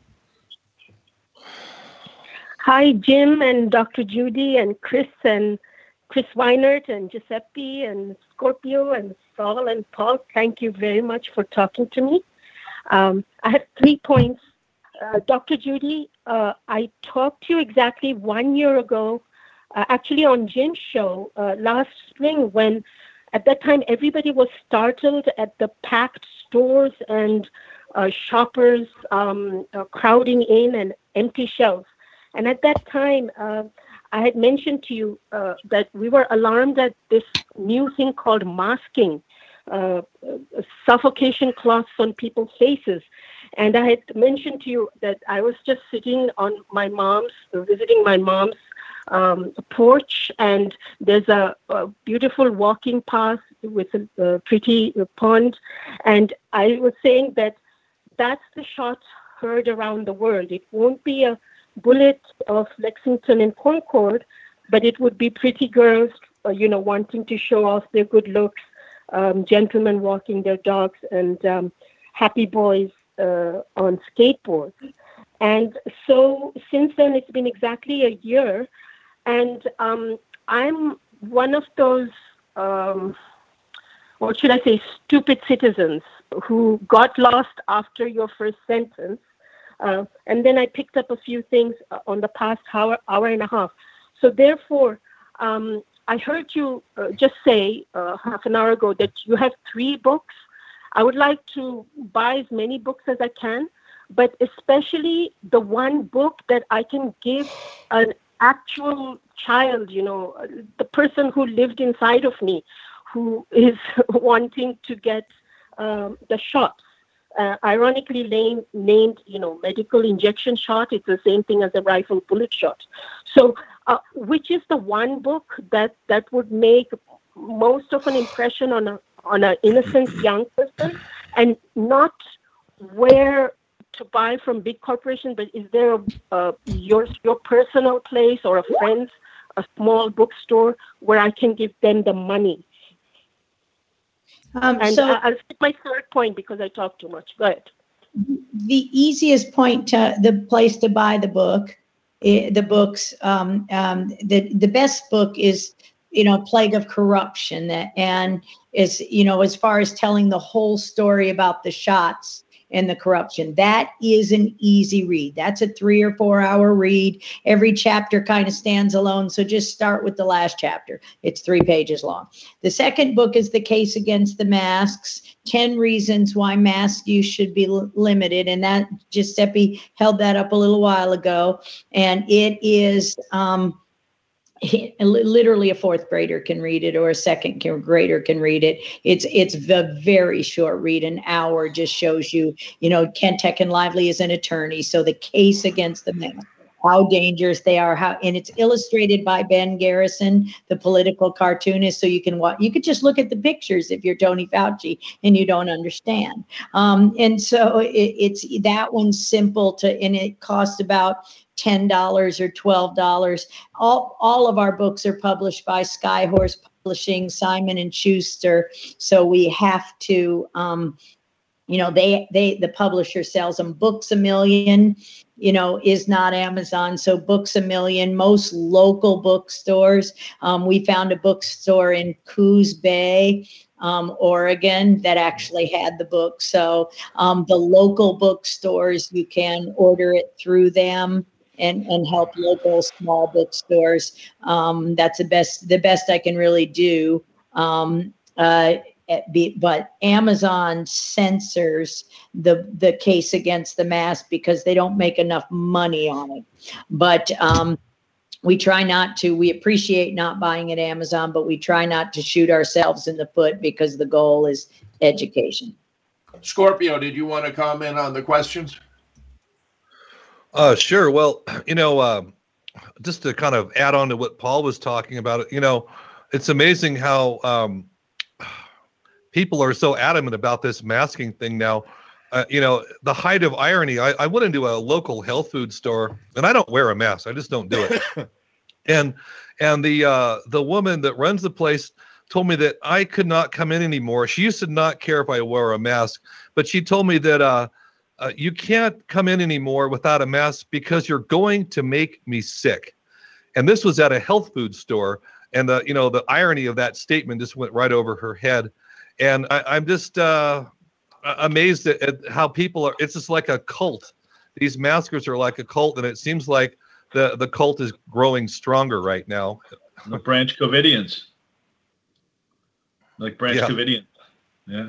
Hi, Jim and Dr. Judy and Chris Weinert and Giuseppe and Scorpio and Saul and Paul. Thank you very much for talking to me. I have 3 points. Dr. Judy, I talked to you exactly 1 year ago, actually on Jim's show last spring, when at that time everybody was startled at the packed stores and shoppers crowding in and empty shelves. And at that time, I had mentioned to you that we were alarmed at this new thing called masking, suffocation cloths on people's faces. And I had mentioned to you that I was just sitting on visiting my mom's porch, and there's a beautiful walking path with a pretty pond. And I was saying that that's the shot heard around the world. It won't be a bullet of Lexington and Concord, but it would be pretty girls, wanting to show off their good looks, gentlemen walking their dogs, and happy boys on skateboards. And so since then, it's been exactly a year, and I'm one of those, what should I say, stupid citizens who got lost after your first sentence. And then I picked up a few things on the past hour and a half. So therefore, I heard you just say half an hour ago that you have 3 books. I would like to buy as many books as I can, but especially the one book that I can give an actual child, the person who lived inside of me, who is wanting to get the shots. Ironically named, medical injection shot. It's the same thing as a rifle bullet shot. So, which is the one book that would make most of an impression on an innocent young person, and not where to buy from big corporations, but is there your personal place or a friend's, a small bookstore where I can give them the money? I'll skip my third point because I talk too much. Go ahead. The easiest point the place to buy the books, the best book is, Plague of Corruption, and is, as far as telling the whole story about the shots and the corruption. That is an easy read. That's a 3 or 4 hour read. Every chapter kind of stands alone. So just start with the last chapter. It's 3 pages long. The second book is The Case Against the Masks, 10 Reasons Why Mask Use Should Be Limited. And that Giuseppe held that up a little while ago. And it is, literally a 4th grader can read it, or a 2nd grader can read it. It's a very short read. An hour just shows you, Kentuck and Lively is an attorney. So the case against the man, how dangerous they are, and it's illustrated by Ben Garrison, the political cartoonist. So you could just look at the pictures if you're Tony Fauci and you don't understand. And so it's that one's simple and it costs about $10 or $12. All of our books are published by Skyhorse Publishing, Simon & Schuster. So we have to, the publisher sells them. Books A Million, is not Amazon. So Books A Million, most local bookstores. We found a bookstore in Coos Bay, Oregon, that actually had the book. So the local bookstores, you can order it through them and help local small bookstores. That's the best I can really do. But Amazon censors the Case Against the Mask because they don't make enough money on it. But we try not to. We appreciate not buying at Amazon, but we try not to shoot ourselves in the foot because the goal is education. Scorpio, did you want to comment on the questions? Sure. Well, just to kind of add on to what Paul was talking about, it's amazing how people are so adamant about this masking thing now. The height of irony, I went into a local health food store, and I don't wear a mask. I just don't do it. and the woman that runs the place told me that I could not come in anymore. She used to not care if I wore a mask, but she told me that you can't come in anymore without a mask because you're going to make me sick. And this was at a health food store. And the irony of that statement just went right over her head. And I'm just amazed at how people are. It's just like a cult. These maskers are like a cult, and it seems like the cult is growing stronger right now. The Branch Covidians. Like Branch Covidians. Yeah.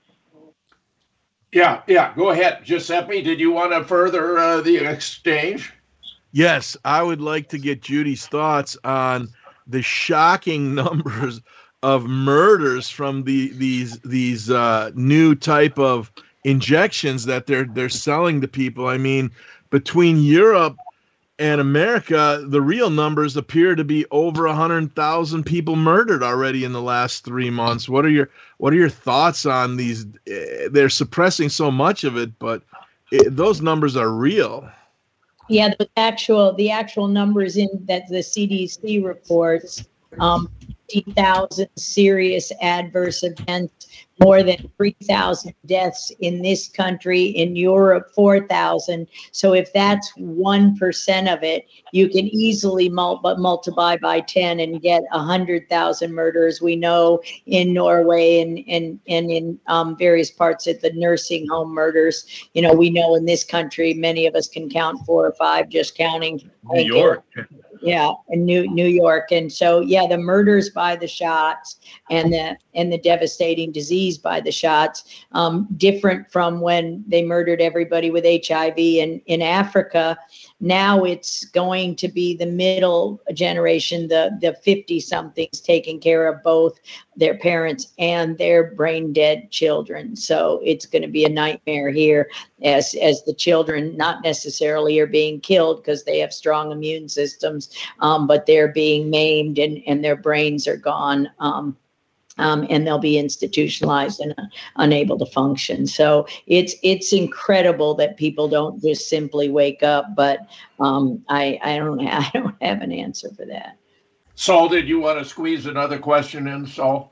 Yeah. Go ahead, Giuseppe. Did you want to further the exchange? Yes, I would like to get Judy's thoughts on the shocking numbers of murders from these new type of injections that they're selling to people. I mean, between Europe and America, the real numbers appear to be over 100,000 people murdered already in the last 3 months. What are your thoughts on these? They're suppressing so much of it, but those numbers are real. Yeah, the actual numbers in that the CDC reports, 50,000 serious adverse events, more than 3,000 deaths in this country, in Europe, 4,000. So if that's 1% of it, you can easily multiply by 10 and get 100,000 murders. We know in Norway and in various parts of the nursing home murders. We know in this country, many of us can count 4 or 5 just counting. New York. Yeah, in New York. And so, the murders by the shots and the devastating disease by the shots, different from when they murdered everybody with HIV in Africa. Now it's going to be the middle generation, the 50-somethings taking care of both their parents and their brain dead children. So it's going to be a nightmare here as the children not necessarily are being killed because they have strong immune systems, but they're being maimed and their brains are gone. And they'll be institutionalized and unable to function. So it's incredible that people don't just simply wake up. But I don't have an answer for that. Saul, did you want to squeeze another question in, Saul?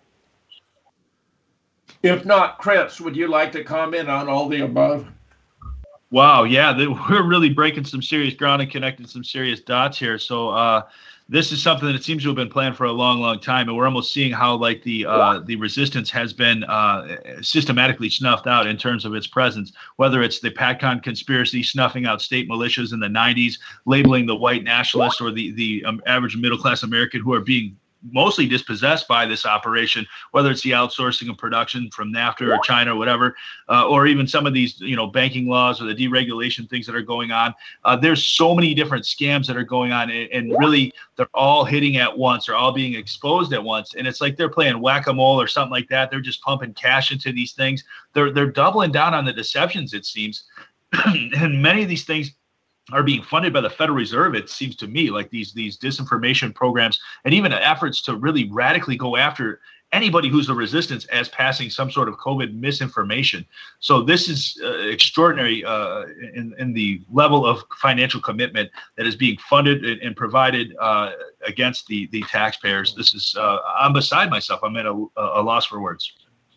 If not, Chris, would you like to comment on all the above? Wow, yeah, we're really breaking some serious ground and connecting some serious dots here. So this is something that seems to have been planned for a long, long time, and we're almost seeing how like the resistance has been systematically snuffed out in terms of its presence. Whether it's the PatCon conspiracy snuffing out state militias in the 90s, labeling the white nationalists or the average middle class American who are being mostly dispossessed by this operation, whether it's the outsourcing of production from NAFTA or China or whatever, or even some of these, banking laws or the deregulation things that are going on. There's so many different scams that are going on, and really they're all hitting at once. They're all being exposed at once. And it's like they're playing whack-a-mole or something like that. They're just pumping cash into these things. They're doubling down on the deceptions, it seems. And many of these things are being funded by the Federal Reserve, it seems to me, like these disinformation programs and even efforts to really radically go after anybody who's a resistance as passing some sort of COVID misinformation. So this is extraordinary in the level of financial commitment that is being funded and provided against the taxpayers. This is, I'm beside myself. I'm at a loss for words.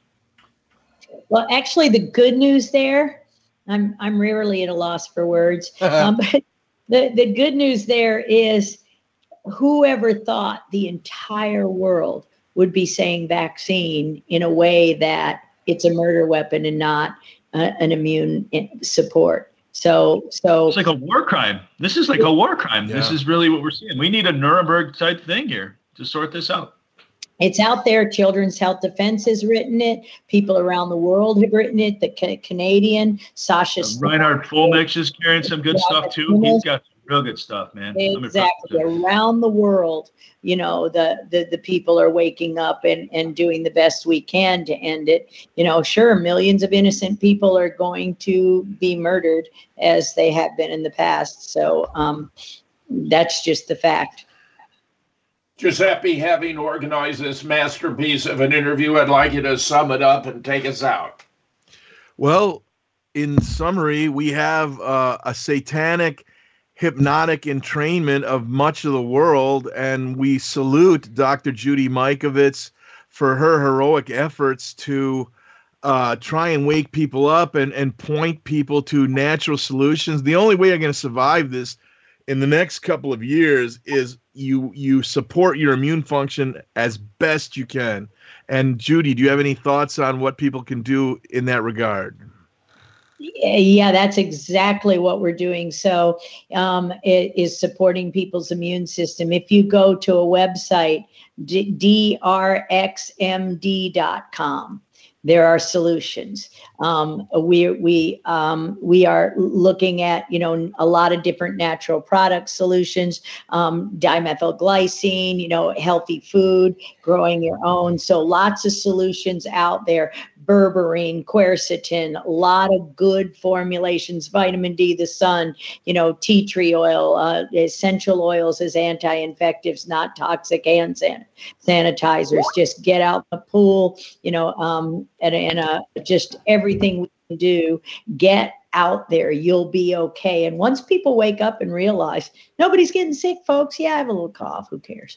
Well, actually, the good news there, I'm rarely at a loss for words. But the good news there is whoever thought the entire world would be saying vaccine in a way that it's a murder weapon and not an immune support. So it's like a war crime. This is like a war crime. Yeah. This is really what we're seeing. We need a Nuremberg type thing here to sort this out. It's out there. Children's Health Defense has written it. People around the world have written it. The Canadian, Sasha Reinhard Fulmich is carrying some good stuff too. He's got some real good stuff, man. Exactly. Around the world, the people are waking up and doing the best we can to end it. Sure, millions of innocent people are going to be murdered as they have been in the past. So, that's just the fact. Giuseppe, having organized this masterpiece of an interview, I'd like you to sum it up and take us out. Well, in summary, we have a satanic, hypnotic entrainment of much of the world, and we salute Dr. Judy Mikovits for her heroic efforts to try and wake people up and point people to natural solutions. The only way you're going to survive this in the next couple of years is you support your immune function as best you can. And Judy, do you have any thoughts on what people can do in that regard? Yeah, that's exactly what we're doing. So it is supporting people's immune system. If you go to a website, drxmd.com, there are solutions. We are looking at, a lot of different natural product solutions, dimethylglycine, healthy food, growing your own. So lots of solutions out there. Berberine, quercetin, a lot of good formulations, vitamin D, the sun, tea tree oil, essential oils as anti-infectives, not toxic hand sanitizers. Just get out the pool, just everything we can do, get out there, you'll be okay. And once people wake up and realize nobody's getting sick, folks, I have a little cough, who cares?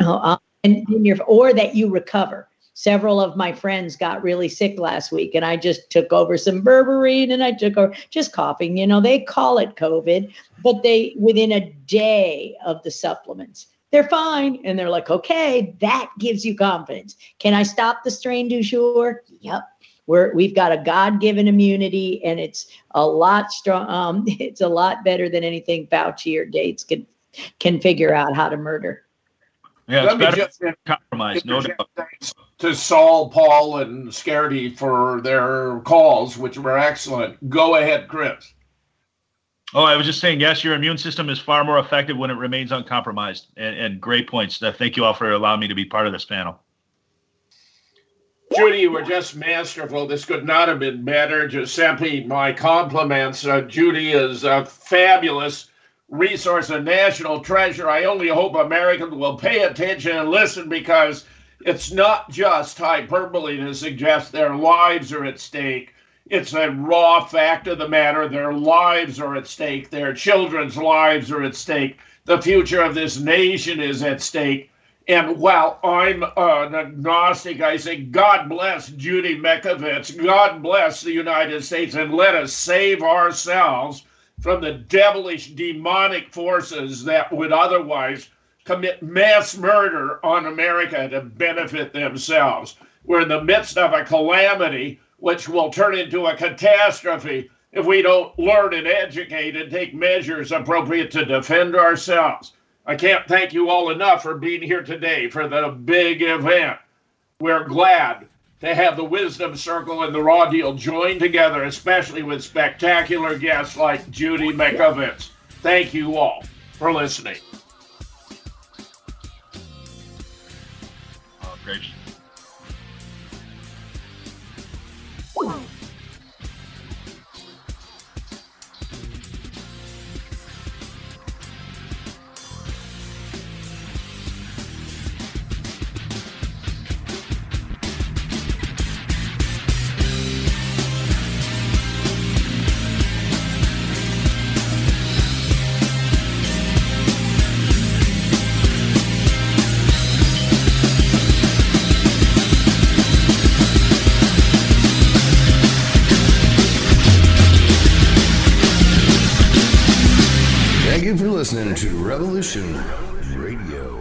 Or that you recover. Several of my friends got really sick last week, and I just took over some berberine, and I took over just coughing. They call it COVID, but within a day of the supplements, they're fine. And they're like, okay, that gives you confidence. Can I stop the strain du jour? Yep. We've got a God-given immunity, and it's a lot strong. It's a lot better than anything Fauci or Gates can figure out how to murder. Yeah, it's better than compromise. No doubt. Thanks to Saul, Paul, and Scardy for their calls, which were excellent. Go ahead, Chris. Oh, I was just saying, yes, your immune system is far more effective when it remains uncompromised. And great points. Thank you all for allowing me to be part of this panel. Judy, you were just masterful. This could not have been better. Giuseppe, my compliments. Judy is a fabulous resource, a national treasure. I only hope Americans will pay attention and listen, because it's not just hyperbole to suggest their lives are at stake. It's a raw fact of the matter. Their lives are at stake. Their children's lives are at stake. The future of this nation is at stake. And while I'm an agnostic, I say, God bless Judy Mikovits. God bless the United States, and let us save ourselves from the devilish, demonic forces that would otherwise commit mass murder on America to benefit themselves. We're in the midst of a calamity which will turn into a catastrophe if we don't learn and educate and take measures appropriate to defend ourselves. I can't thank you all enough for being here today for the big event. We're glad to have the Wisdom Circle and the Raw Deal join together, especially with spectacular guests like Judy Mikovits. Thank you all for listening. Oh, great. Listening to Revolution Radio.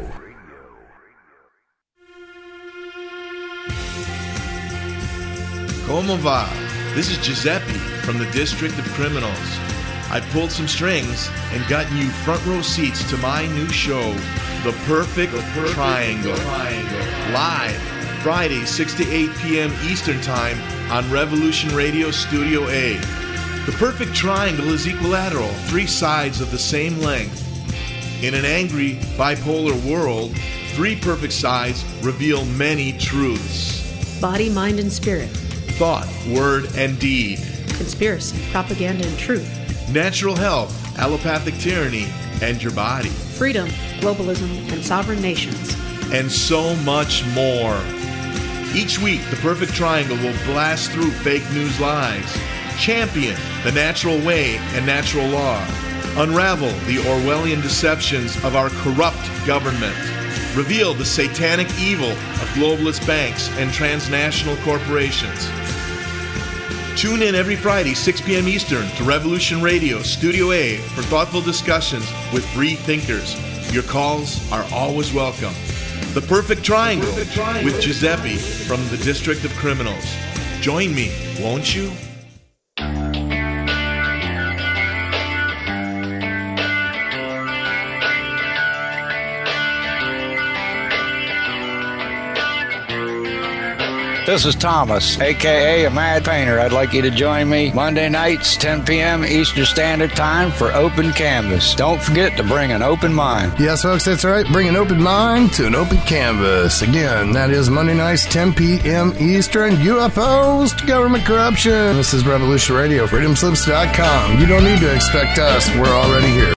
Como va? This is Giuseppe from the District of Criminals. I pulled some strings and gotten you front row seats to my new show, The Perfect Triangle. Live Friday, 6 to 8 p.m. Eastern Time on Revolution Radio Studio A. The perfect triangle is equilateral, 3 sides of the same length. In an angry, bipolar world, 3 perfect sides reveal many truths. Body, mind, and spirit. Thought, word, and deed. Conspiracy, propaganda, and truth. Natural health, allopathic tyranny, and your body. Freedom, globalism, and sovereign nations. And so much more. Each week, The Perfect Triangle will blast through fake news lies, champion the natural way and natural law, unravel the Orwellian deceptions of our corrupt government, reveal the satanic evil of globalist banks and transnational corporations. Tune in every Friday, 6 p.m. Eastern, to Revolution Radio, Studio A, for thoughtful discussions with free thinkers. Your calls are always welcome. The Perfect Triangle with Giuseppe from the District of Criminals. Join me, won't you? This is Thomas, a.k.a. a Mad Painter. I'd like you to join me Monday nights, 10 p.m. Eastern Standard Time for Open Canvas. Don't forget to bring an open mind. Yes, folks, that's right. Bring an open mind to an open canvas. Again, that is Monday nights, 10 p.m. Eastern. UFOs to government corruption. This is Revolution Radio, freedomslips.com. You don't need to expect us. We're already here.